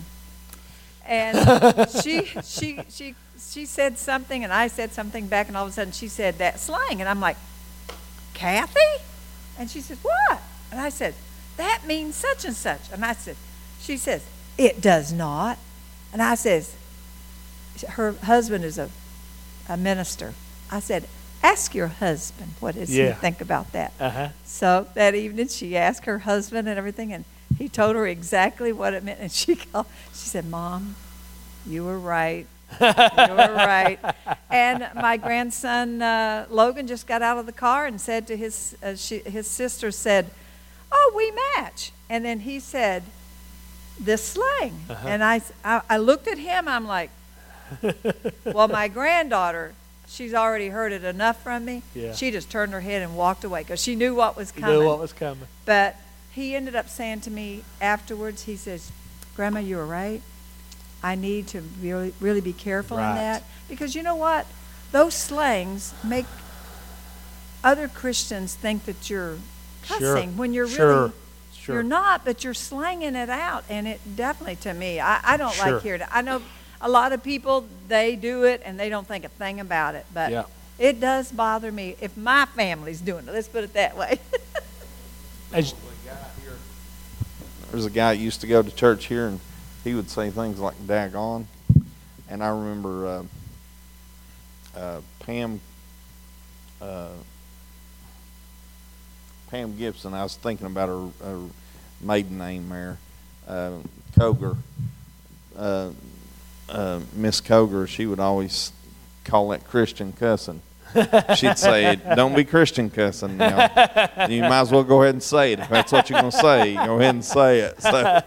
And she she she she said something and I said something back, and all of a sudden she said that slang. And I'm like, Kathy? And she said, what? And I said, that means such and such. And I said, she says, it does not. And I says, her husband is a, a minister. I said, ask your husband, what does yeah. he think about that? Uh-huh. So that evening she asked her husband and everything, and he told her exactly what it meant. And she called, she said, Mom, you were right. You were right. And my grandson uh, Logan just got out of the car and said to his uh, she, his sister said, "Oh, we match." And then he said, "This slang." Uh-huh. And I, I I looked at him. I'm like, well, my granddaughter, she's already heard it enough from me. Yeah. She just turned her head and walked away because she knew what was You coming. knew what was coming. But he ended up saying to me afterwards, he says, "Grandma, you were right. I need to really, really be careful right. in that." Because you know what? Those slangs make other Christians think that you're cussing sure. when you're sure. really, sure. you're not, but you're slanging it out. And it definitely, to me, I, I don't sure. like hearing it. I know a lot of people, they do it and they don't think a thing about it. But yeah. It does bother me if my family's doing it. Let's put it that way. As, There's a guy that used to go to church here, and he would say things like "daggone," and I remember uh, uh, Pam uh, Pam Gibson. I was thinking about her, her maiden name there, uh, Koger. Uh, uh, Miss Koger. She would always call that Christian cussing. She'd say, "Don't be Christian cussing now. You might as well go ahead and say it. If that's what you're going to say, go ahead and say it." So,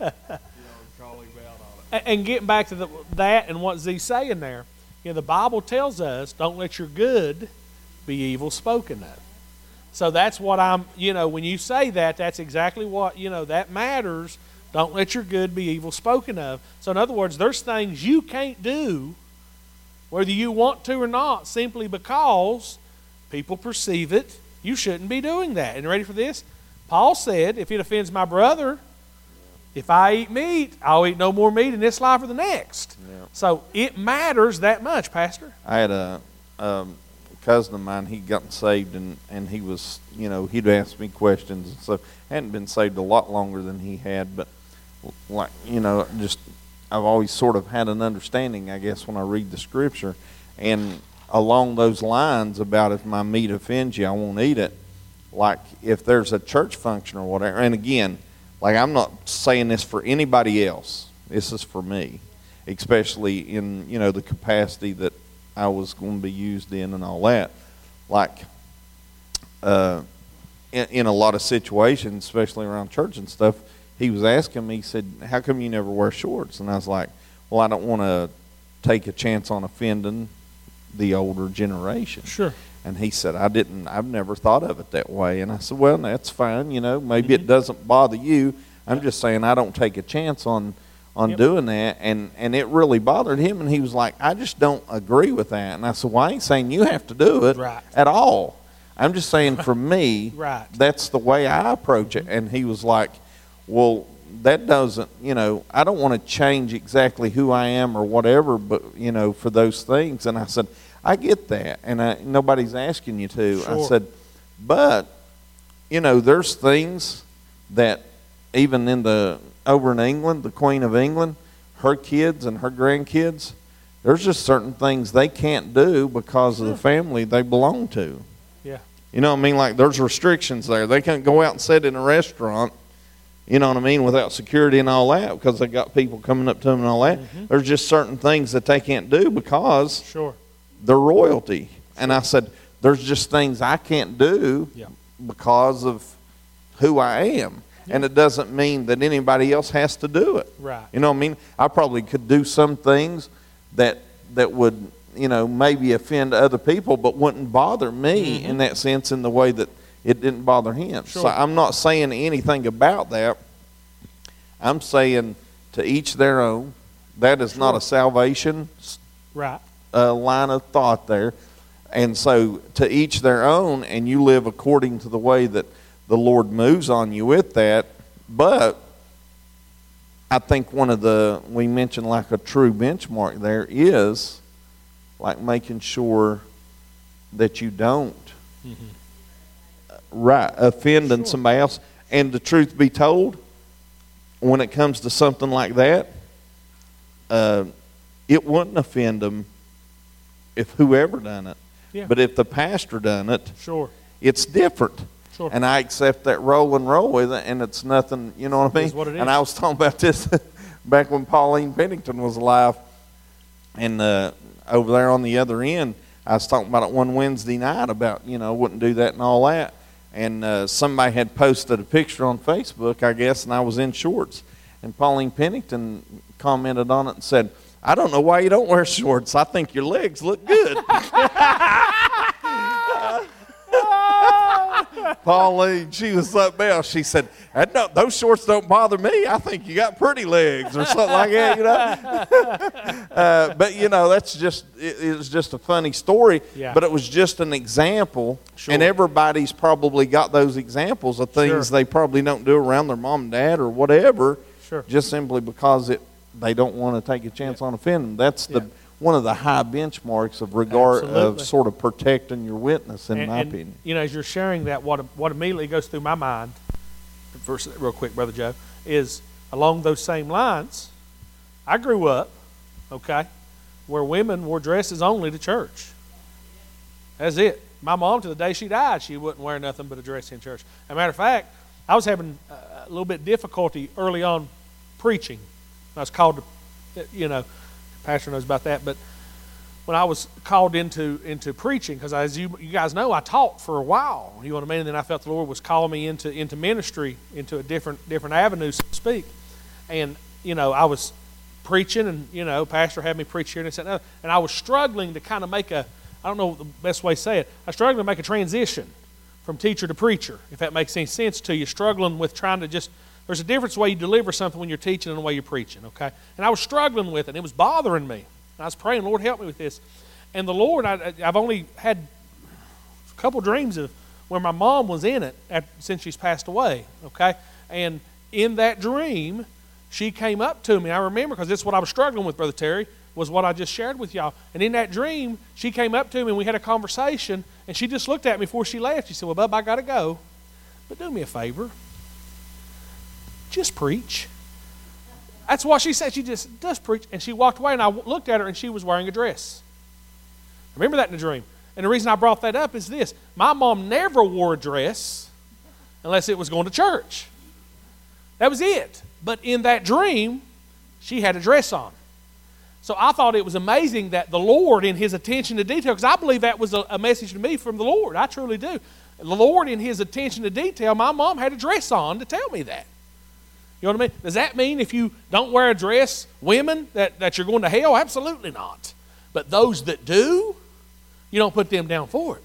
and, and getting back to the, that and what Z's saying there, you know, the Bible tells us, "Don't let your good be evil spoken of." So that's what I'm, you know, when you say that, that's exactly what, you know, that matters. Don't let your good be evil spoken of. So in other words, there's things you can't do, whether you want to or not, simply because people perceive it. You shouldn't be doing that. And ready for this? Paul said, if it offends my brother, if I eat meat, I'll eat no more meat in this life or the next. Yeah. So it matters that much, Pastor. I had a um, cousin of mine. He'd gotten saved, and, and he was, you know, he'd ask me questions and stuff. Hadn't been saved a lot longer than he had, but like, you know, just I've always sort of had an understanding, I guess, when I read the scripture, and along those lines about if my meat offends you, I won't eat it. Like if there's a church function or whatever, and again, like I'm not saying this for anybody else. This is for me, especially in, you know, the capacity that I was going to be used in and all that. Like uh, in, in a lot of situations, especially around church and stuff, he was asking me, he said, "How come you never wear shorts?" And I was like, well, I don't want to take a chance on offending the older generation. Sure. And he said, I didn't, I've never thought of it that way. And I said, well, that's fine, you know, maybe Mm-hmm. it doesn't bother you. I'm just saying I don't take a chance on on Yep. doing that. And, and it really bothered him. And he was like, I just don't agree with that. And I said, well, I ain't saying you have to do it Right. at all. I'm just saying for me, Right. that's the way I approach it. And he was like, well, that doesn't, you know, I don't want to change exactly who I am or whatever, but, you know, for those things. And I said, I get that, and I, nobody's asking you to. Sure. I said, but, you know, there's things that even in the, over in England, the Queen of England, her kids and her grandkids, there's just certain things they can't do because of the family they belong to. Yeah. You know what I mean? Like there's restrictions there. They can't go out and sit in a restaurant, you know what I mean, without security and all that, because they got people coming up to them and all that. Mm-hmm. There's just certain things that they can't do because Sure. they're royalty. And I said, there's just things I can't do Yeah. because of who I am. Yeah. And it doesn't mean that anybody else has to do it. Right. You know what I mean? I probably could do some things that that would, you know, maybe offend other people, but wouldn't bother me Mm-hmm. in that sense, in the way that it didn't bother him. Sure. So I'm not saying anything about that. I'm saying to each their own. That is not a salvation Right. uh, line of thought there. And so to each their own, and you live according to the way that the Lord moves on you with that. But I think one of the, we mentioned like a true benchmark there is like making sure that you don't Mm-hmm. right offending Sure. somebody else. And the truth be told, when it comes to something like that, uh, it wouldn't offend them if whoever done it. Yeah. But if the pastor done it, Sure. it's different. Sure. And I accept that roll and roll with it, and it's nothing, you know what I It mean? is what it And is. I was talking about this back when Pauline Pennington was alive. And uh, over there on the other end, I was talking about it one Wednesday night about, you know, wouldn't do that and all that. And uh, somebody had posted a picture on Facebook, I guess, and I was in shorts. And Pauline Pennington commented on it and said, I don't know why you don't wear shorts. I think your legs look good. Pauline, she was up there. She said, "That don't- those shorts don't bother me. I think you got pretty legs," or something like that, you know. uh, but you know, that's just it, it was just a funny story. Yeah. But it was just an example, Sure. and everybody's probably got those examples of things Sure. they probably don't do around their mom and dad or whatever, Sure. just simply because it they don't want to take a chance on offending. That's the Yeah. one of the high benchmarks of regard of Absolutely. sort of protecting your witness, in and, my and, opinion. You know, as you're sharing that, what what immediately goes through my mind, first, real quick, Brother Joe, is along those same lines. I grew up, okay, where women wore dresses only to church. That's it. My mom, to the day she died, she wouldn't wear nothing but a dress in church. As a matter of fact, I was having a little bit difficulty early on preaching. I was called to, you know, the pastor knows about that, but when I was called into into preaching, because as you you guys know, I taught for a while. You know what I mean? And then I felt the Lord was calling me into into ministry, into a different different avenue, so to speak. And you know, I was preaching, and you know, pastor had me preach here and this and that, and I was struggling to kind of make a, I don't know the best way to say it. I was struggling to make a transition from teacher to preacher, if that makes any sense to you. Struggling with trying to just, there's a difference the way you deliver something when you're teaching and the way you're preaching, okay? And I was struggling with it, and it was bothering me. And I was praying, Lord, help me with this. And the Lord, I, I've only had a couple dreams of where my mom was in it after, since she's passed away, okay? And in that dream, she came up to me. I remember, because this is what I was struggling with, Brother Terry, was what I just shared with y'all. And in that dream, she came up to me, and we had a conversation, and she just looked at me before she left. She said, well, Bub, I got to go, but do me a favor. Just preach. That's what she said. She just does preach. And she walked away, and I looked at her, and she was wearing a dress. Remember that in the dream. And the reason I brought that up is this. My mom never wore a dress unless it was going to church. That was it. But in that dream, she had a dress on. So I thought it was amazing that the Lord, in His attention to detail, because I believe that was a, a message to me from the Lord. I truly do. The Lord, in His attention to detail, my mom had a dress on to tell me that. You know what I mean? Does that mean if you don't wear a dress, women, that, that you're going to hell? Absolutely not. But those that do, you don't put them down for it.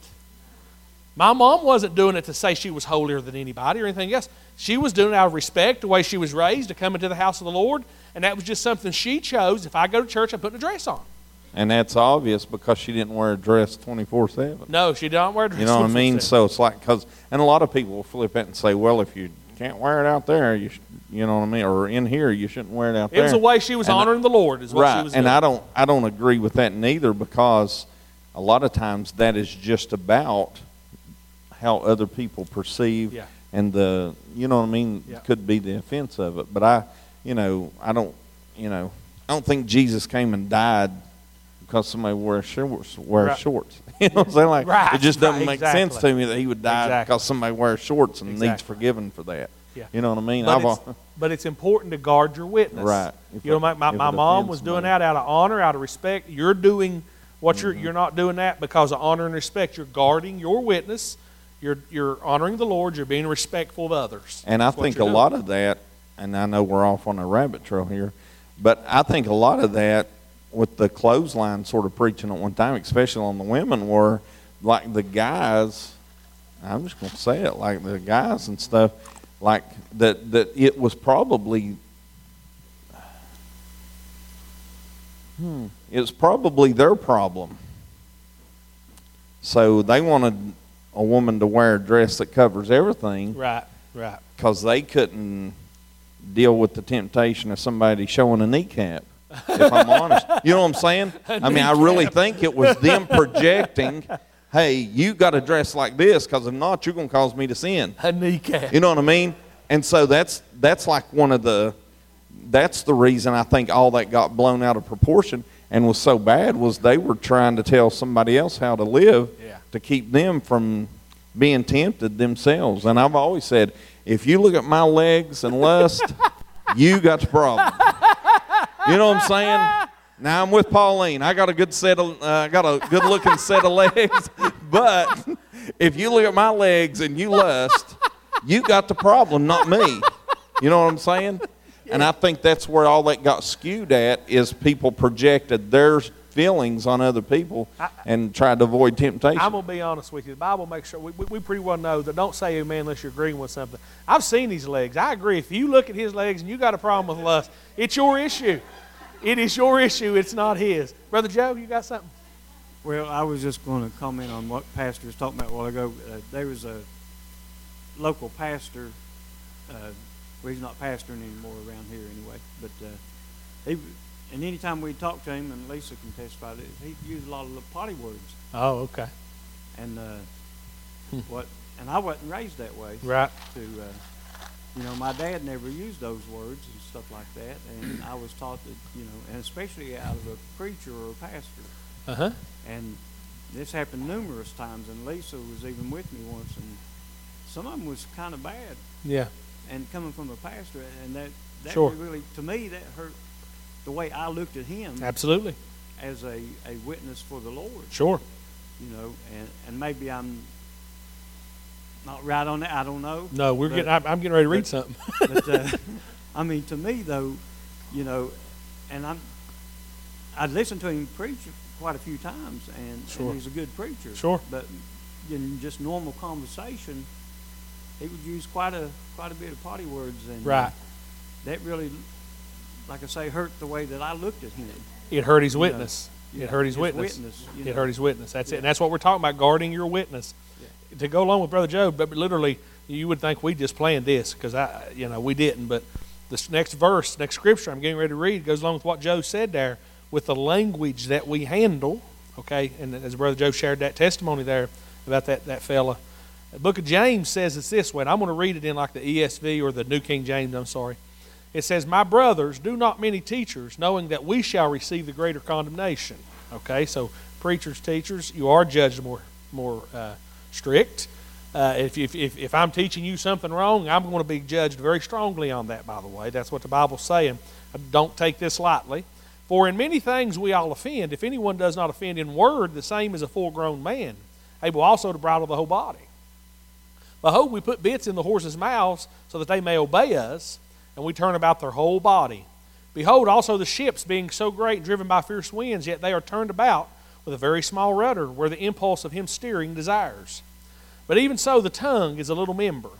My mom wasn't doing it to say she was holier than anybody or anything else. She was doing it out of respect, the way she was raised, to come into the house of the Lord, and that was just something she chose. If I go to church, I'm putting a dress on. And that's obvious because she didn't wear a dress twenty-four seven. No, she don't wear a dress. You know what I mean? twenty-four seven. So it's like, because, and a lot of people will flip it and say, well, if you can't wear it out there, you sh- you know what I mean, or in here, you shouldn't wear it out It there. was the way she was And I- honoring the Lord, is what right, she was and doing. I don't, I don't agree with that neither, because a lot of times that is just about how other people perceive, Yeah. and the, you know what I mean, Yeah. could be the offense of it. But I, you know, I don't, you know, I don't think Jesus came and died because somebody wore shorts. Wear Right. shorts. You know what I'm saying? Like, Right, it just doesn't right, make exactly. sense to me that He would die Exactly. because somebody wears shorts and needs Exactly. forgiven for that. Yeah. You know what I mean? But I've it's, al- but it's important to guard your witness. Right. If You know, it- my, my, if my it mom offends was doing somebody. that out of honor, out of respect. You're doing what Mm-hmm. you're you're not doing that because of honor and respect. You're guarding your witness. You're you're honoring the Lord. You're being respectful of others. And I That's what think a you're doing. lot of that, and I know we're off on a rabbit trail here, but I think a lot of that with the clothesline sort of preaching at one time, especially on the women, were like the guys, I'm just going to say it, like the guys and stuff, like that, that it was probably, hmm, it was probably their problem. So they wanted a woman to wear a dress that covers everything, Right, right. because they couldn't deal with the temptation of somebody showing a kneecap, if I'm honest. You know what I'm saying? I mean, I really think it was them projecting, hey, you got to dress like this, because if not, you're going to cause me to sin. A kneecap. You know what I mean? And so that's that's like one of the, that's the reason I think all that got blown out of proportion and was so bad, was they were trying to tell somebody else how to live, Yeah. to keep them from being tempted themselves. And I've always said, if you look at my legs and lust, you got the problem. You know what I'm saying? Now I'm with Pauline. I got a good set of, uh, I got a good looking set of legs. But if you look at my legs and you lust, you got the problem, not me. You know what I'm saying? And I think that's where all that got skewed at, is people projected their feelings on other people and tried to avoid temptation. I'm going to be honest with you. The Bible makes sure, we, we, we pretty well know that don't say amen unless you're agreeing with something. I've seen his legs. I agree. If you look at his legs and you got a problem with lust, it's your issue. It is your issue. It's not his. Brother Joe, you got something? Well, I was just going to comment on what Pastor was talking about a while ago. Uh, there was a local pastor. Uh, well, he's not pastoring anymore around here anyway, but uh, he and anytime we talk to him, and Lisa can testify to it, he used a lot of the potty words. Oh, okay. And uh, Hmm. what? And I wasn't raised that way. Right. To uh, you know, my dad never used those words and stuff like that, and I was taught that, you know, and especially out of a preacher or a pastor. Uh huh. And this happened numerous times, and Lisa was even with me once, and some of them was kind of bad. Yeah. And coming from a pastor, and that that Sure. really, to me, that hurt the way I looked at him Absolutely. as a, a witness for the Lord. Sure. You know, and, and maybe I'm not right on that. I don't know. No, we're But- getting. I'm, I'm getting ready to read but- something. But uh, I mean, to me though, you know, and I'm I'd listened to him preach quite a few times, and, Sure. and he's a good preacher. Sure. But in just normal conversation, he would use quite a quite a bit of potty words, and Right. that really, like I say, hurt the way that I looked at him. It hurt his You know, witness. Yeah, It hurt his, his witness. witness, you It know. hurt his witness. That's it. Yeah. And that's what we're talking about, guarding your witness. Yeah. To go along with Brother Joe, but literally, you would think we just planned this because I, you know, we didn't. But this next verse, next scripture I'm getting ready to read goes along with what Joe said there, with the language that we handle. Okay, and as Brother Joe shared that testimony there about that that fella, the Book of James says it's this way. And I'm going to read it in like the E S V or the New King James. I'm sorry. It says, "My brothers, do not many teachers, knowing that we shall receive the greater condemnation." Okay, so preachers, teachers, you are judged more more uh, strict. Uh, if, if, if, if I'm teaching you something wrong, I'm going to be judged very strongly on that, by the way. That's what the Bible's saying. Don't take this lightly. "For in many things we all offend. If anyone does not offend in word, the same is a full-grown man, able also to bridle the whole body. Behold, we put bits in the horses' mouths so that they may obey us, and we turn about their whole body. Behold, also the ships, being so great and driven by fierce winds, yet they are turned about with a very small rudder, where the impulse of him steering desires. But even so, the tongue is a little member,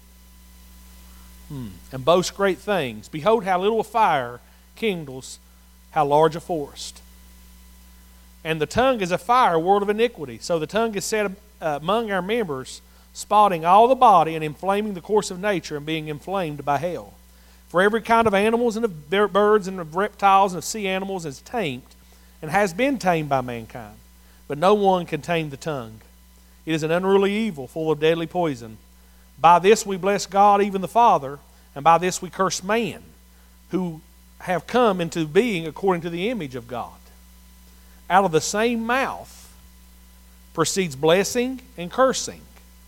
hmm. and boasts great things. Behold, how little a fire kindles, how large a forest. And the tongue is a fire, world of iniquity. So the tongue is set uh, among our members, spotting all the body and inflaming the course of nature, and being inflamed by hell. For every kind of animals and of birds and of reptiles and of sea animals is tamed, and has been tamed by mankind. But no one can tame the tongue. It is an unruly evil, full of deadly poison. By this we bless God, even the Father, and by this we curse man, who have come into being according to the image of God. Out of the same mouth proceeds blessing and cursing.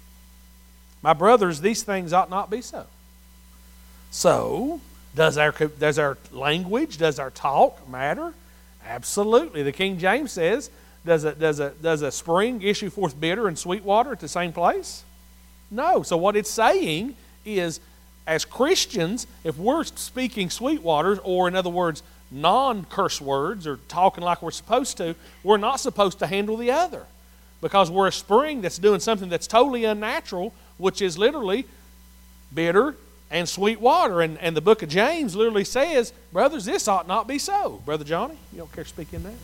My brothers, these things ought not be so." So, does our, does our language, does our talk matter? Absolutely. The King James says, does a, does, a, does a spring issue forth bitter and sweet water at the same place? No. So what it's saying is, as Christians, if we're speaking sweet waters, or in other words, non-curse words, or talking like we're supposed to, we're not supposed to handle the other. Because we're a spring that's doing something that's totally unnatural, which is literally bitter and sweet water. And, and the book of James literally says, brothers, this ought not be so. Brother Johnny, you don't care to speak in that?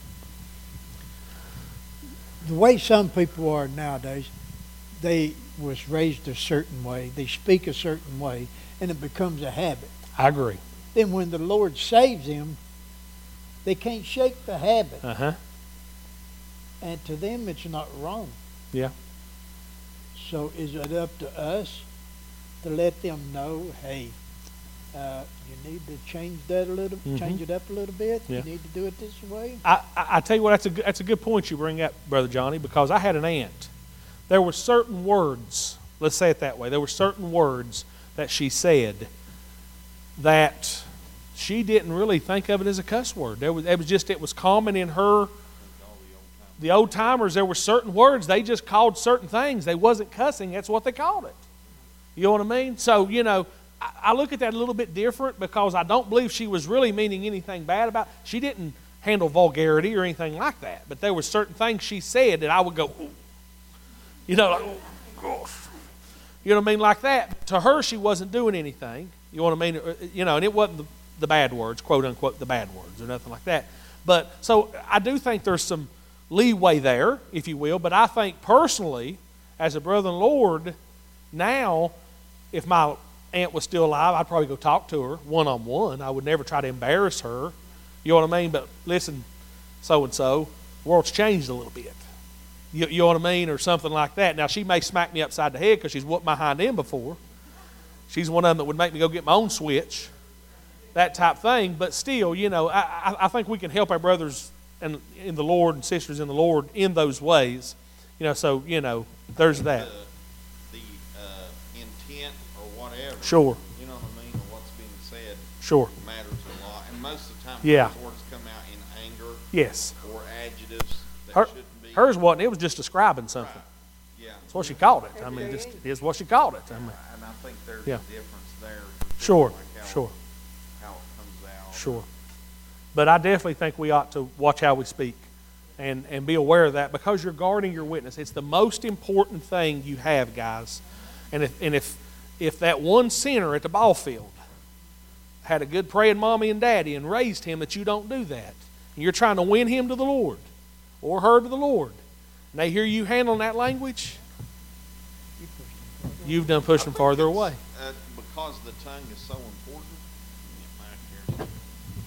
The way some people are nowadays, they was raised a certain way, they speak a certain way, and it becomes a habit. I agree. Then when the Lord saves them, they can't shake the habit. Uh-huh. And to them, it's not wrong. Yeah. So is it up to us to let them know, hey, uh, you need to change that a little, Mhm. change it up a little bit. Yeah. You need to do it this way. I, I, I tell you what, that's a, good- that's a good point you bring up, Brother Johnny, because I had an aunt. There were certain words, let's say it that way, there were certain words that she said that she didn't really think of it as a cuss word. There was, it was just, it was common in her. The old timers, there were certain words, they just called certain things. They wasn't cussing, that's what they called it. You know what I mean? So, you know, I, I look at that a little bit different, because I don't believe she was really meaning anything bad about it. She didn't handle vulgarity or anything like that, but there were certain things she said that I would go, ooh. You know, like, oh, gosh. You know what I mean? Like that. To her, she wasn't doing anything. You know what I mean? You know, and it wasn't the, the bad words, quote unquote, the bad words or nothing like that. But so I do think there's some leeway there, if you will. But I think personally, as a brother in the Lord, now, if my aunt was still alive, I'd probably go talk to her one on one. I would never try to embarrass her You know what I mean? But listen, so-and-so, the world's changed a little bit. You, you know what I mean? Or something like that. Now, she may smack me upside the head because she's whooped my hind end before. She's one of them that would make me go get my own switch, that type thing. But still, you know, I, I, I think we can help our brothers and in the Lord and sisters in the Lord in those ways. You know, so, you know, there's that. The, the uh, intent or whatever. Sure. You know what I mean? Or what's being said. Sure. Matters a lot. And most of the time, Yeah. those words come out in anger. Yes. Or adjectives that Her, shouldn't be. hers wasn't. It was just describing something. Right. Yeah. That's what she called it. I mean, just is what she called it. I mean, And I think there's Yeah. a difference there. sure, Like how, sure, how it comes out. sure. But I definitely think we ought to watch how we speak and, and be aware of that because you're guarding your witness. It's the most important thing you have, guys. And if and if if that one sinner at the ball field had a good praying mommy and daddy and raised him, that you don't do that. And you're trying to win him to the Lord or her to the Lord. And they hear you handling that language, you've done pushed them farther away. Uh, because the tongue is so important. Get back here.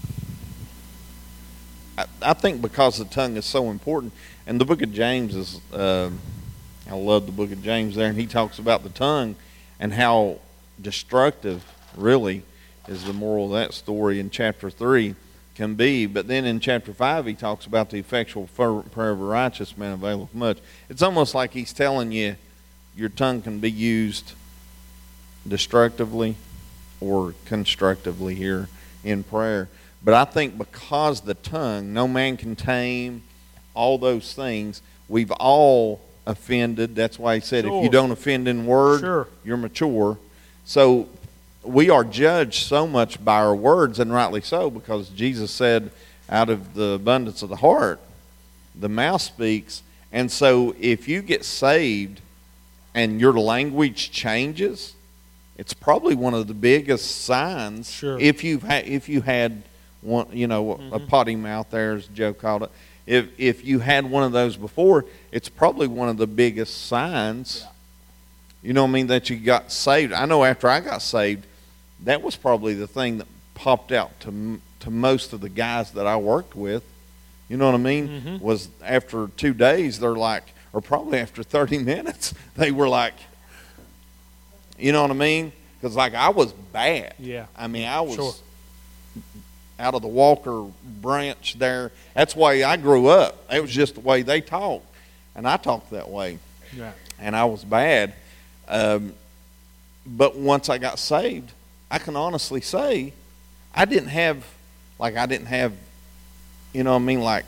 I, I think because the tongue is so important, and the book of James is, uh, I love the book of James there, and he talks about the tongue and how destructive, really, is the moral of that story in chapter three can be. But then in chapter five, he talks about the effectual prayer of a righteous man availeth much. It's almost like he's telling you your tongue can be used destructively or constructively here in prayer. But I think because the tongue, no man can tame, all those things, we've all offended. That's why he said Sure. if you don't offend in word, Sure. you're mature. So we are judged so much by our words, and rightly so, because Jesus said, out of the abundance of the heart, the mouth speaks. And so if you get saved and your language changes, it's probably one of the biggest signs. Sure. If you've ha- if you had one, you know, Mm-hmm. a potty mouth there, as Joe called it. If if you had one of those before, it's probably one of the biggest signs. Yeah. You know what I mean, that you got saved. I know after I got saved, that was probably the thing that popped out to m- to most of the guys that I worked with. You know what I mean? Mhm. Was after two days, they're like, or probably after thirty minutes, they were like, you know what I mean? Because like I was bad. Yeah. I mean, I was Sure. out of the Walker branch there. That's the way I grew up. It was just the way they talked, and I talked that way. Right. And I was bad. Um, but once I got saved, I can honestly say I didn't have, like I didn't have, you know what I mean, like,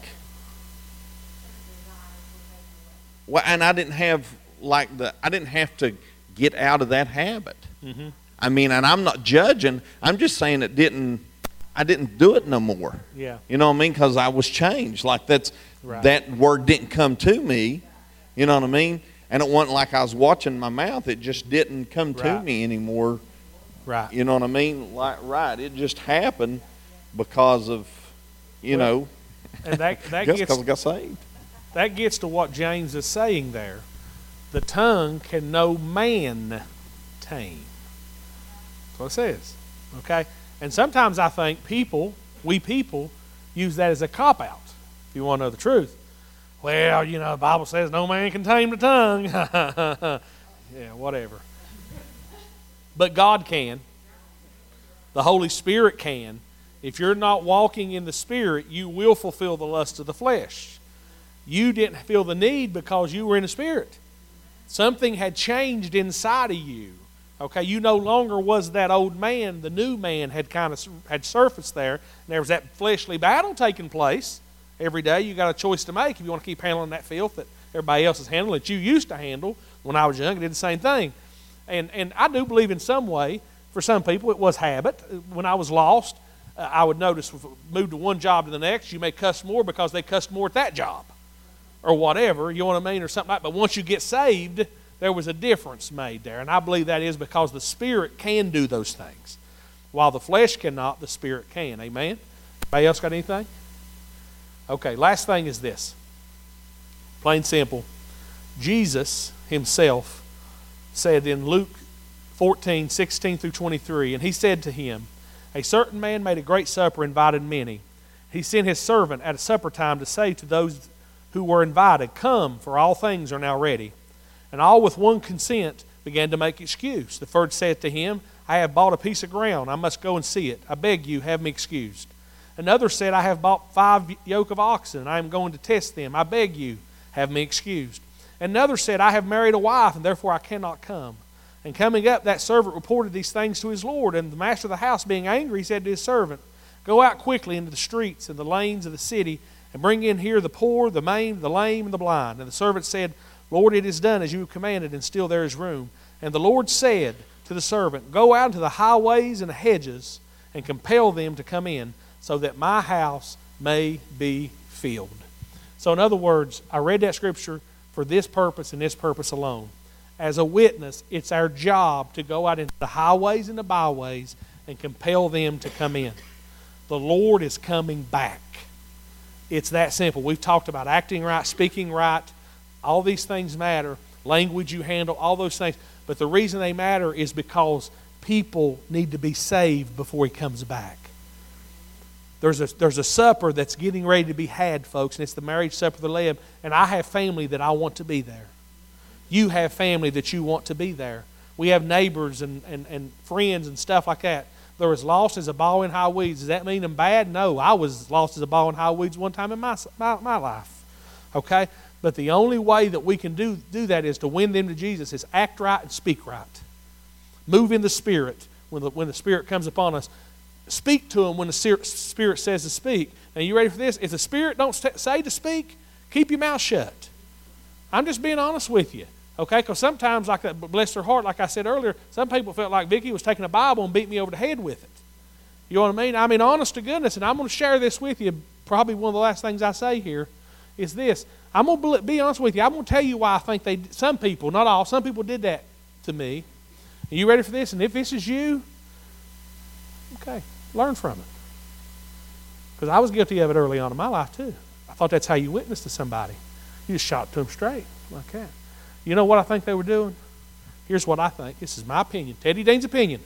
well, and I didn't have, like, the, I didn't have to get out of that habit. Mm-hmm. I mean, and I'm not judging. I'm just saying it didn't, I didn't do it no more. Yeah. You know what I mean? Because I was changed. Like that's, Right. that word didn't come to me. You know what I mean? And it wasn't like I was watching my mouth. It just didn't come to Right. me anymore. Right. You know what I mean? Like, right. It just happened because of, you Well, know, And that that just gets because I got saved. that gets to what James is saying there. The tongue can no man tame. That's what it says. Okay? And sometimes I think people, we people, use that as a cop-out, if you want to know the truth. Well, you know, the Bible says no man can tame the tongue. Yeah, whatever. But God can. The Holy Spirit can. If you're not walking in the Spirit, you will fulfill the lust of the flesh. You didn't feel the need because you were in the Spirit. Something had changed inside of you. Okay, you no longer was that old man. The new man had kind of had surfaced there. And there was that fleshly battle taking place every day. You got a choice to make if you want to keep handling that filth that everybody else is handling, that you used to handle. When I was young, I did the same thing. And and I do believe in some way, for some people, it was habit. When I was lost, uh, I would notice if I moved to one job to the next, you may cuss more because they cussed more at that job. Or whatever, you know what I mean, or something like that. But once you get saved, there was a difference made there. And I believe that is because the Spirit can do those things. While the flesh cannot, the Spirit can. Amen? Anybody else got anything? Okay, last thing is this. Plain simple. Jesus himself said in Luke fourteen, sixteen through twenty-three, and he said to him, a certain man made a great supper, invited many. he sent his servant at a supper time to say to those who were invited, Come, for all things are now ready. And all with one consent began to make excuse. The first said to him, I have bought a piece of ground. I must go and see it. I beg you, have me excused. Another said, I have bought five yoke of oxen. I am going to test them. I beg you, have me excused. Another said, I have married a wife, and therefore I cannot come. And coming up, that servant reported these things to his lord. And the master of the house, being angry, said to his servant, Go out quickly into the streets and the lanes of the city, and bring in here the poor, the maimed, the lame, and the blind. And the servant said, Lord, it is done as you have commanded, and still there is room. And the Lord said to the servant, Go out into the highways and the hedges, and compel them to come in, so that my house may be filled. So in other words, I read that scripture for this purpose and this purpose alone. As a witness, it's our job to go out into the highways and the byways and compel them to come in. The Lord is coming back. It's that simple. We've talked about acting right, speaking right. All these things matter. Language you handle, all those things. But the reason they matter is because people need to be saved before He comes back. There's a, there's a supper that's getting ready to be had, folks, and it's the marriage supper of the Lamb. And I have family that I want to be there. You have family that you want to be there. We have neighbors and, and, and friends and stuff like that. They're as lost as a ball in high weeds. Does that mean I'm bad? No, I was lost as a ball in high weeds one time in my, my, my life. Okay? But the only way that we can do, do that is to win them to Jesus is act right and speak right. Move in the Spirit when the, when the Spirit comes upon us. Speak to them when the Spirit says to speak. Now, you ready for this? If the Spirit don't say to speak, keep your mouth shut. I'm just being honest with you. Okay? Because sometimes, like that, bless their heart, like I said earlier, some people felt like Vicki was taking a Bible and beat me over the head with it. You know what I mean? I mean, honest to goodness, and I'm going to share this with you. Probably one of the last things I say here is this. I'm going to be honest with you. I'm going to tell you why I think they, some people, not all, some people did that to me. Are you ready for this? And if this is you, okay, learn from it. Because I was guilty of it early on in my life too. I thought that's how you witness to somebody. You just shot to them straight like that. You know what I think they were doing? Here's what I think. This is my opinion. Teddy Dean's opinion.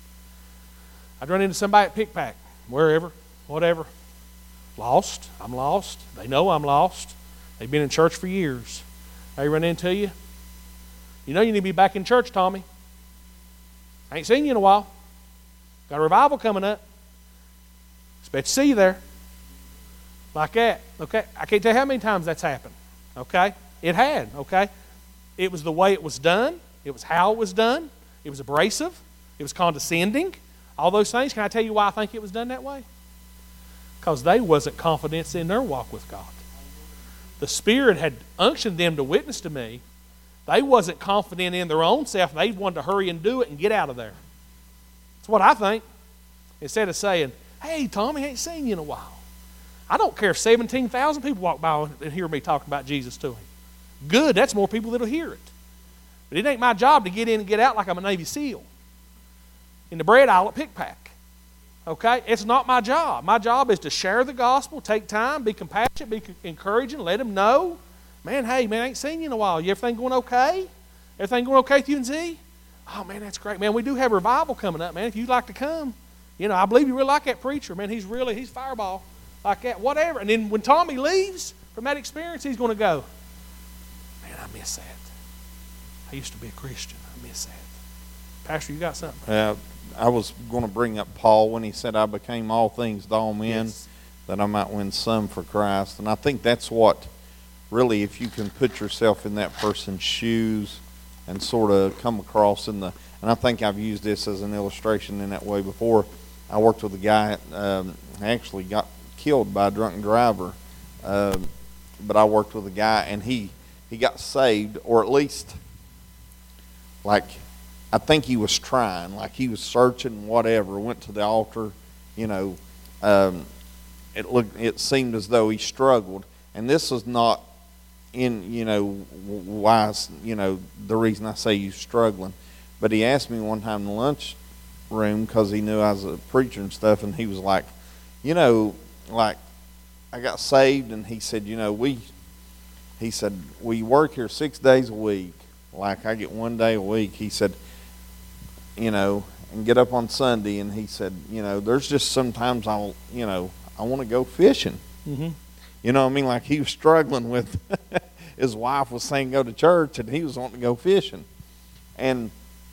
I'd run into somebody at Pickpack, wherever, whatever. Lost. I'm lost. They know I'm lost. They've been in church for years. They run into you. You know you need to be back in church, Tommy. I ain't seen you in a while. Got a revival coming up. Expect to see you there. Like that. Okay? I can't tell you how many times that's happened. Okay? It had. Okay? It was the way it was done. It was how it was done. It was abrasive. It was condescending. All those things. Can I tell you why I think it was done that way? Because they wasn't confident in their walk with God. The Spirit had unctioned them to witness to me. They wasn't confident in their own self. They wanted to hurry and do it and get out of there. That's what I think. Instead of saying, hey, Tommy, I ain't seen you in a while. I don't care if seventeen thousand people walk by and hear me talking about Jesus to him. Good, that's more people that'll hear it. But it ain't my job to get in and get out like I'm a Navy SEAL in the bread aisle at Pickpack. Okay? It's not my job. My job is to share the gospel, take time, be compassionate, be encouraging, let them know. Man, hey, man, I ain't seen you in a while. You everything going okay? Everything going okay with you and Z? Oh, man, that's great. Man, we do have revival coming up, man. If you'd like to come. You know, I believe you really like that preacher. Man, he's really, he's fireball. Like that, whatever. And then when Tommy leaves from that experience, he's going to go, man, I miss that. I used to be a Christian. I miss that. Pastor, you got something? Uh, I was going to bring up Paul when he said, I became all things to all men, yes, that I might win some for Christ. And I think that's what, really, if you can put yourself in that person's shoes and sort of come across in the, and I think I've used this as an illustration in that way before. I worked with a guy, um, actually got killed by a drunken driver, um, but I worked with a guy, and he, he got saved, or at least, like, I think he was trying, like he was searching, whatever, went to the altar, you know, um, it looked, it seemed as though he struggled, and this is not in, you know, why, you know, the reason I say he's struggling, but he asked me one time in the lunch room, because he knew I was a preacher and stuff, and he was like, you know, like, I got saved, and he said, you know, we, he said, we work here six days a week, like I get one day a week, he said, you know, and get up on Sunday, and he said, you know, there's just sometimes I'll, you know, I want to go fishing. Mm-hmm. You know what I mean? Like he was struggling with, his wife was saying go to church, and he was wanting to go fishing. And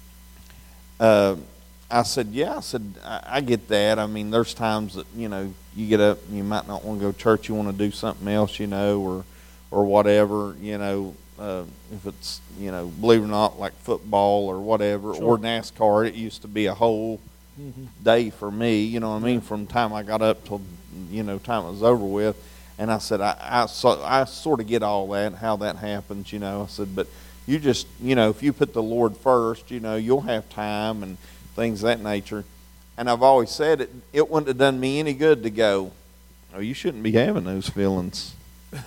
uh, I said, yeah, I said, I, I get that. I mean, there's times that, you know, you get up and you might not want to go to church. You want to do something else, you know, or or whatever, you know, uh, if it's, you know, believe it or not, like football or whatever, Sure. or NASCAR. It used to be a whole Mm-hmm. day for me, you know what I mean, from the time I got up till, you know, time it was over with. And I said, I, I, so, I sort of get all that and how that happens, you know. I said, but you just, you know, if you put the Lord first, you know, you'll have time and things of that nature. And I've always said it, it wouldn't have done me any good to go, oh, you shouldn't be having those feelings.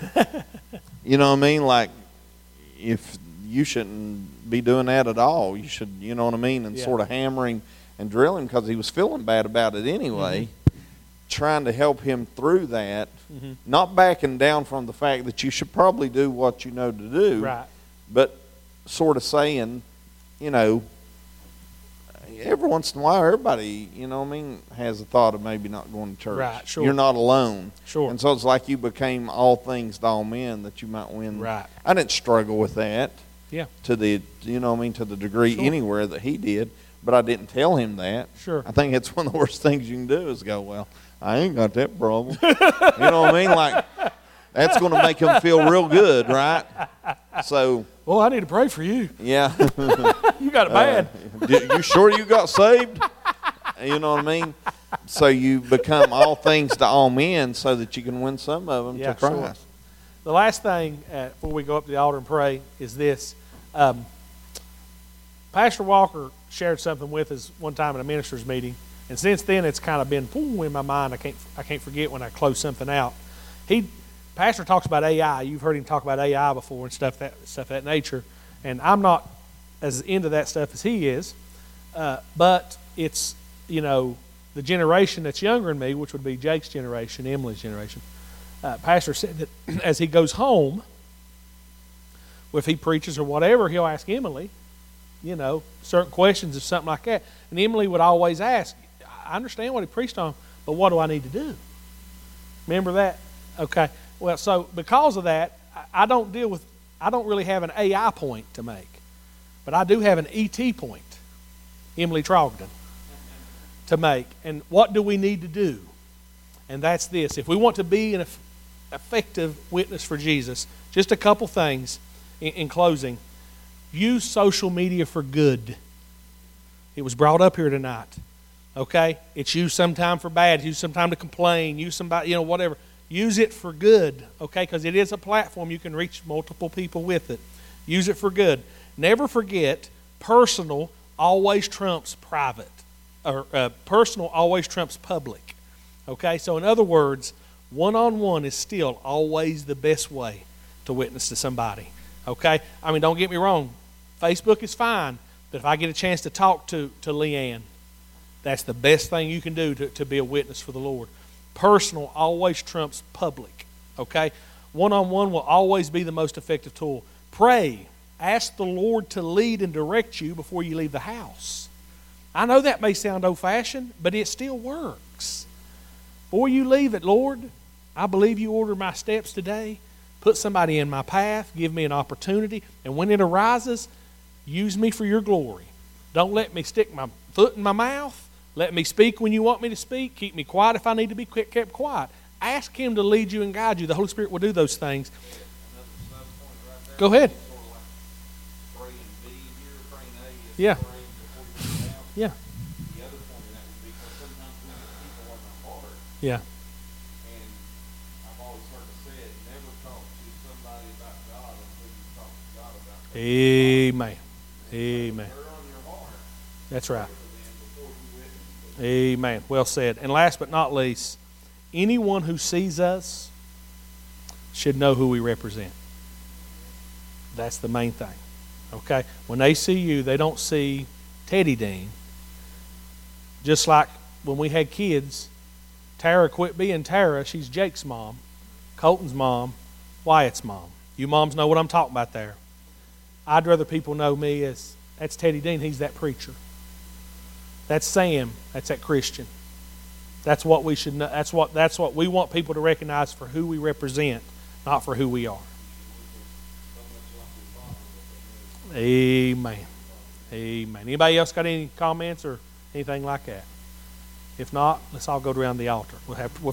You know what I mean? Like, if you shouldn't be doing that at all, you should, you know what I mean, and Yeah. sort of hammering and drilling because he was feeling bad about it anyway, mm-hmm. trying to help him through that, Mm-hmm. not backing down from the fact that you should probably do what you know to do, Right. but sort of saying, you know, every once in a while, everybody, you know what I mean, has a thought of maybe not going to church. Right, sure. You're not alone. Sure. And so it's like you became all things to all men that you might win. Right. I didn't struggle with that. Yeah. To the, you know what I mean, to the degree Sure. anywhere that he did. But I didn't tell him that. Sure. I think it's one of the worst things you can do is go, well, I ain't got that problem. You know what I mean? Like, that's going to make him feel real good, right? So, Well, I need to pray for you. yeah. You got it bad. Uh, you you sure you got saved? You know what I mean? So you become all things to all men so that you can win some of them Yeah, to sure. Christ. The last thing uh, before we go up to the altar and pray is this. Um, Pastor Walker shared something with us one time at a minister's meeting, and since then it's kind of been ooh, in my mind. I can't I can't forget when I close something out. He, Pastor talks about A I. You've heard him talk about A I before and stuff that stuff of that nature. And I'm not as into that stuff as he is, uh, but it's, you know, the generation that's younger than me, which would be Jake's generation, Emily's generation. Uh, Pastor said that as he goes home, if he preaches or whatever, he'll ask Emily, you know, certain questions or something like that. And Emily would always ask, I understand what he preached on, but what do I need to do? Remember that? Okay. Well, so because of that, I don't deal with, I don't really have an A I point to make, but I do have an E T point, Emily Trogdon, to make. And what do we need to do? And that's this. If we want to be an effective witness for Jesus, just a couple things in, in closing. Use social media for good. It was brought up here tonight. Okay? It's used sometime for bad. It's used sometime to complain. Use somebody, you know, whatever. Use it for good. Okay? Because it is a platform. You can reach multiple people with it. Use it for good. Never forget, personal always trumps private. Or uh, personal always trumps public. Okay? So in other words, one-on-one is still always the best way to witness to somebody. Okay? I mean, don't get me wrong. Facebook is fine, but if I get a chance to talk to, to Leanne, that's the best thing you can do to, to be a witness for the Lord. Personal always trumps public. Okay? One-on-one will always be the most effective tool. Pray. Ask the Lord to lead and direct you before you leave the house. I know that may sound old-fashioned, but it still works. Before you leave it, Lord, I believe you ordered my steps today. Put somebody in my path. Give me an opportunity. And when it arises, use me for your glory. Don't let me stick my foot in my mouth. Let me speak when you want me to speak. Keep me quiet if I need to be kept quiet. Ask Him to lead you and guide you. The Holy Spirit will do those things. Go ahead. Yeah. Yeah. Yeah. Amen. Amen. That's right. Amen. Well said. And last but not least, anyone who sees us should know who we represent. That's the main thing. Okay? When they see you, they don't see Teddy Dean. Just like when we had kids, Tara quit being Tara. She's Jake's mom, Colton's mom, Wyatt's mom. You moms know what I'm talking about there. I'd rather people know me as, that's Teddy Dean, he's that preacher. That's Sam, that's that Christian. That's what we should know. That's what, that's what we want people to recognize for who we represent, not for who we are. Amen. Amen. Anybody else got any comments or anything like that? If not, let's all go around the altar. We'll have we'll